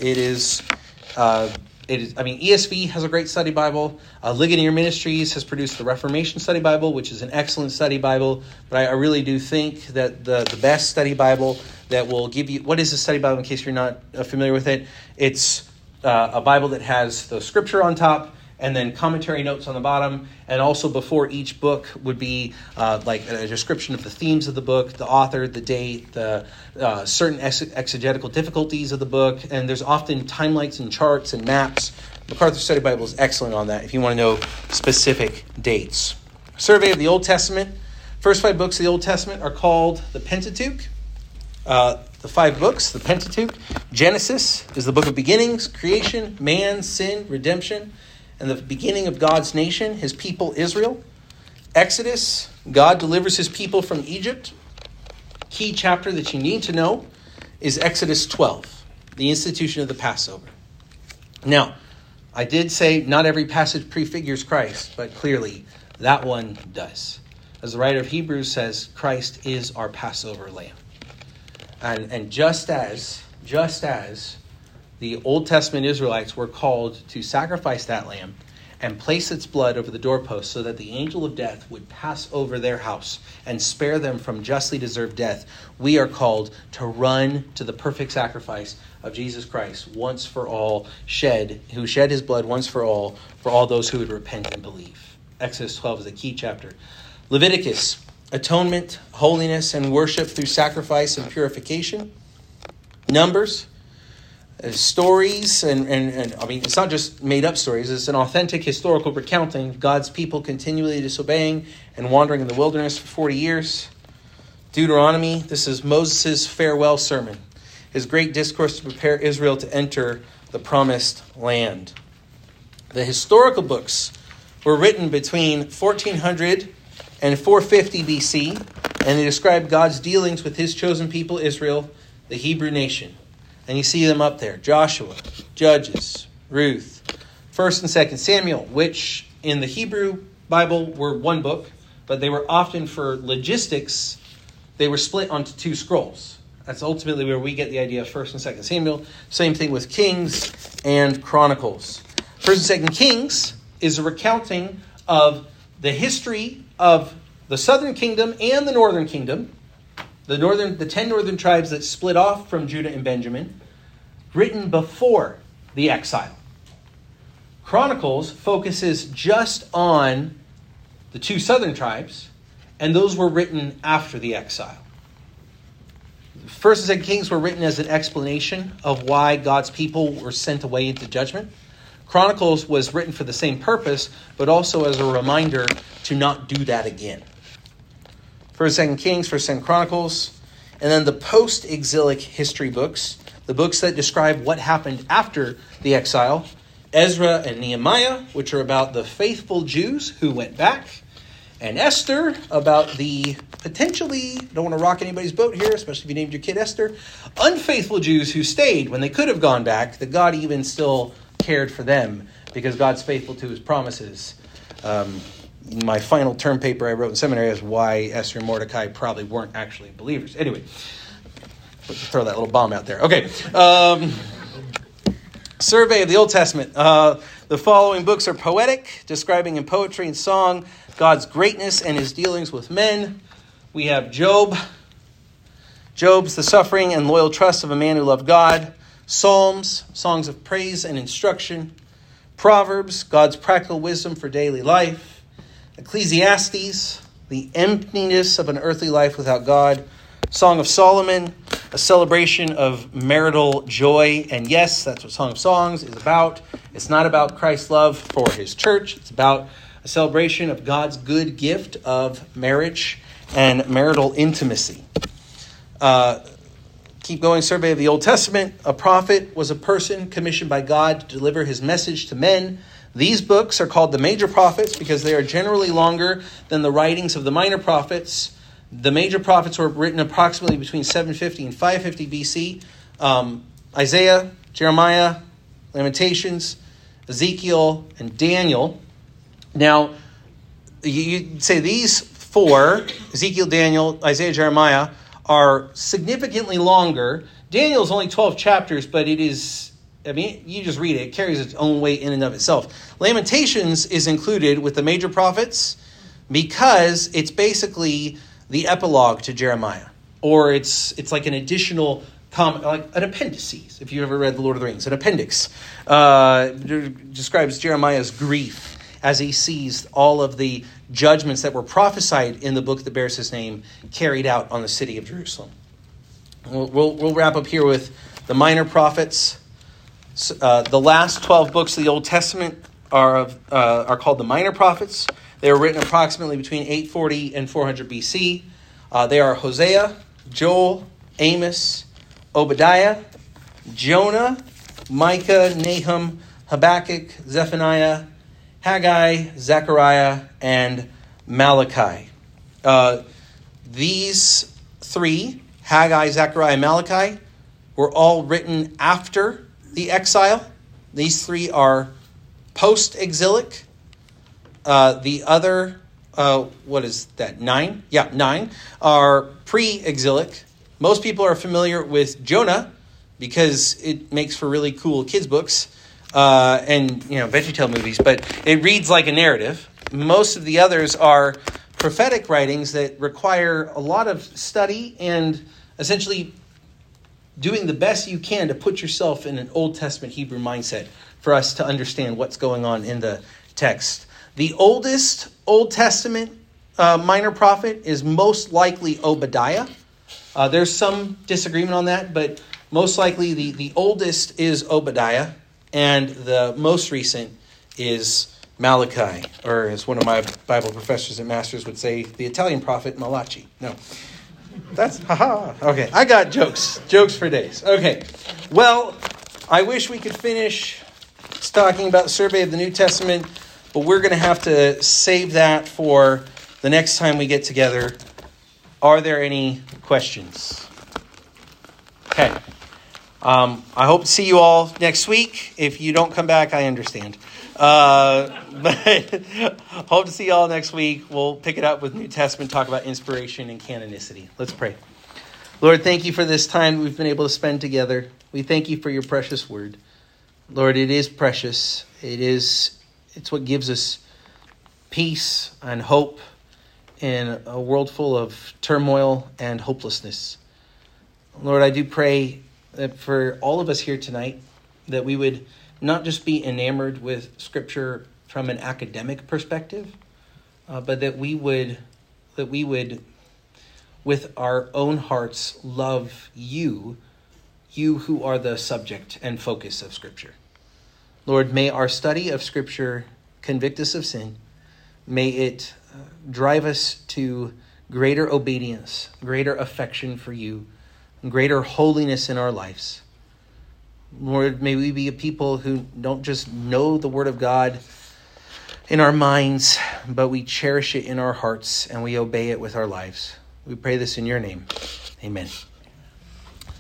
ESV has a great study Bible. Ligonier Ministries has produced the Reformation Study Bible, which is an excellent study Bible. But I really do think that the best study Bible that will give you... What is a study Bible, in case you're not familiar with it? It's a Bible that has the scripture on top, and then commentary notes on the bottom. And also before each book would be like a description of the themes of the book, the author, the date, the certain exegetical difficulties of the book. And there's often timelines and charts and maps. MacArthur Study Bible is excellent on that if you want to know specific dates. Survey of the Old Testament. First 5 books of the Old Testament are called the Pentateuch. The 5 books, the Pentateuch. Genesis is the book of beginnings, creation, man, sin, redemption, and the beginning of God's nation, his people Israel. Exodus, God delivers his people from Egypt. Key chapter that you need to know is Exodus 12, the institution of the Passover. Now, I did say not every passage prefigures Christ, but clearly that one does. As the writer of Hebrews says, Christ is our Passover lamb. And just as the Old Testament Israelites were called to sacrifice that lamb and place its blood over the doorpost so that the angel of death would pass over their house and spare them from justly deserved death, we are called to run to the perfect sacrifice of Jesus Christ once for all, who shed his blood once for all those who would repent and believe. Exodus 12 is a key chapter. Leviticus, atonement, holiness, and worship through sacrifice and purification. Numbers, stories, and I mean, it's not just made up stories. It's an authentic historical recounting of God's people continually disobeying and wandering in the wilderness for 40 years. Deuteronomy, this is Moses' farewell sermon, his great discourse to prepare Israel to enter the promised land. The historical books were written between 1400 and 450 BC, and they describe God's dealings with his chosen people, Israel, the Hebrew nation. And you see them up there. Joshua, Judges, Ruth, 1st and 2nd Samuel, which in the Hebrew Bible were one book, but they were often, for logistics, they were split onto 2 scrolls. That's ultimately where we get the idea of 1st and 2nd Samuel. Same thing with Kings and Chronicles. 1st and 2nd Kings is a recounting of the history of the southern kingdom and the northern kingdom, the 10 northern tribes that split off from Judah and Benjamin, written before the exile. Chronicles focuses just on the 2 southern tribes, and those were written after the exile. 1st and 2nd Kings were written as an explanation of why God's people were sent away into judgment. Chronicles was written for the same purpose, but also as a reminder to not do that again. 1st, 2nd Kings, 1st, 2nd Chronicles, and then the post-exilic history books, the books that describe what happened after the exile, Ezra and Nehemiah, which are about the faithful Jews who went back, and Esther, about the potentially, don't want to rock anybody's boat here, especially if you named your kid Esther, unfaithful Jews who stayed when they could have gone back, that God even still cared for them because God's faithful to his promises. My final term paper I wrote in seminary is why Esther and Mordecai probably weren't actually believers. Anyway, let's throw that little bomb out there. Okay. Survey of the Old Testament. The following books are poetic, describing in poetry and song God's greatness and his dealings with men. We have Job. Job's the suffering and loyal trust of a man who loved God. Psalms, songs of praise and instruction. Proverbs, God's practical wisdom for daily life. Ecclesiastes, the emptiness of an earthly life without God. Song of Solomon, a celebration of marital joy. And yes, that's what Song of Songs is about. It's not about Christ's love for his church. It's about a celebration of God's good gift of marriage and marital intimacy. Keep going. Survey of the Old Testament. A prophet was a person commissioned by God to deliver his message to men. These books are called the major prophets because they are generally longer than the writings of the minor prophets. The major prophets were written approximately between 750 and 550 BC. Isaiah, Jeremiah, Lamentations, Ezekiel, and Daniel. Now, you'd say these four, Ezekiel, Daniel, Isaiah, Jeremiah, are significantly longer. Daniel's only 12 chapters, but it is, you just read it. It carries its own weight in and of itself. Lamentations is included with the major prophets because it's basically the epilogue to Jeremiah. Or it's like an additional, like an appendices, if you ever read The Lord of the Rings. An appendix describes Jeremiah's grief as he sees all of the judgments that were prophesied in the book that bears his name carried out on the city of Jerusalem. We'll wrap up here with the minor prophets. The last 12 books of the Old Testament are called the minor prophets. They were written approximately between 840 and 400 BC. They are Hosea, Joel, Amos, Obadiah, Jonah, Micah, Nahum, Habakkuk, Zephaniah, Haggai, Zechariah, and Malachi. These three, Haggai, Zechariah, and Malachi, were all written after the exile. These three are post-exilic. The other, what is that, 9? Yeah, 9 are pre-exilic. Most people are familiar with Jonah because it makes for really cool kids' books and VeggieTale movies, but it reads like a narrative. Most of the others are prophetic writings that require a lot of study and essentially doing the best you can to put yourself in an Old Testament Hebrew mindset for us to understand what's going on in the text. The oldest Old Testament minor prophet is most likely Obadiah. There's some disagreement on that, but most likely the oldest is Obadiah, and the most recent is Malachi, or as one of my Bible professors at Masters would say, the Italian prophet Malachi. No, that's, okay, I got jokes for days. Okay, well, I wish we could finish talking about the survey of the New Testament, but we're going to have to save that for the next time we get together. Are there any questions? Okay. I hope to see you all next week. If you don't come back, I understand. But hope to see you all next week. We'll pick it up with New Testament, talk about inspiration and canonicity. Let's pray. Lord, thank you for this time we've been able to spend together. We thank you for your precious word. Lord, it is precious. It's what gives us peace and hope in a world full of turmoil and hopelessness. Lord, I do pray that for all of us here tonight, that we would not just be enamored with Scripture from an academic perspective, but that we would, with our own hearts, love you who are the subject and focus of Scripture. Lord, may our study of Scripture convict us of sin. May it drive us to greater obedience, greater affection for you, greater holiness in our lives. Lord, may we be a people who don't just know the Word of God in our minds, but we cherish it in our hearts and we obey it with our lives. We pray this in your name. Amen.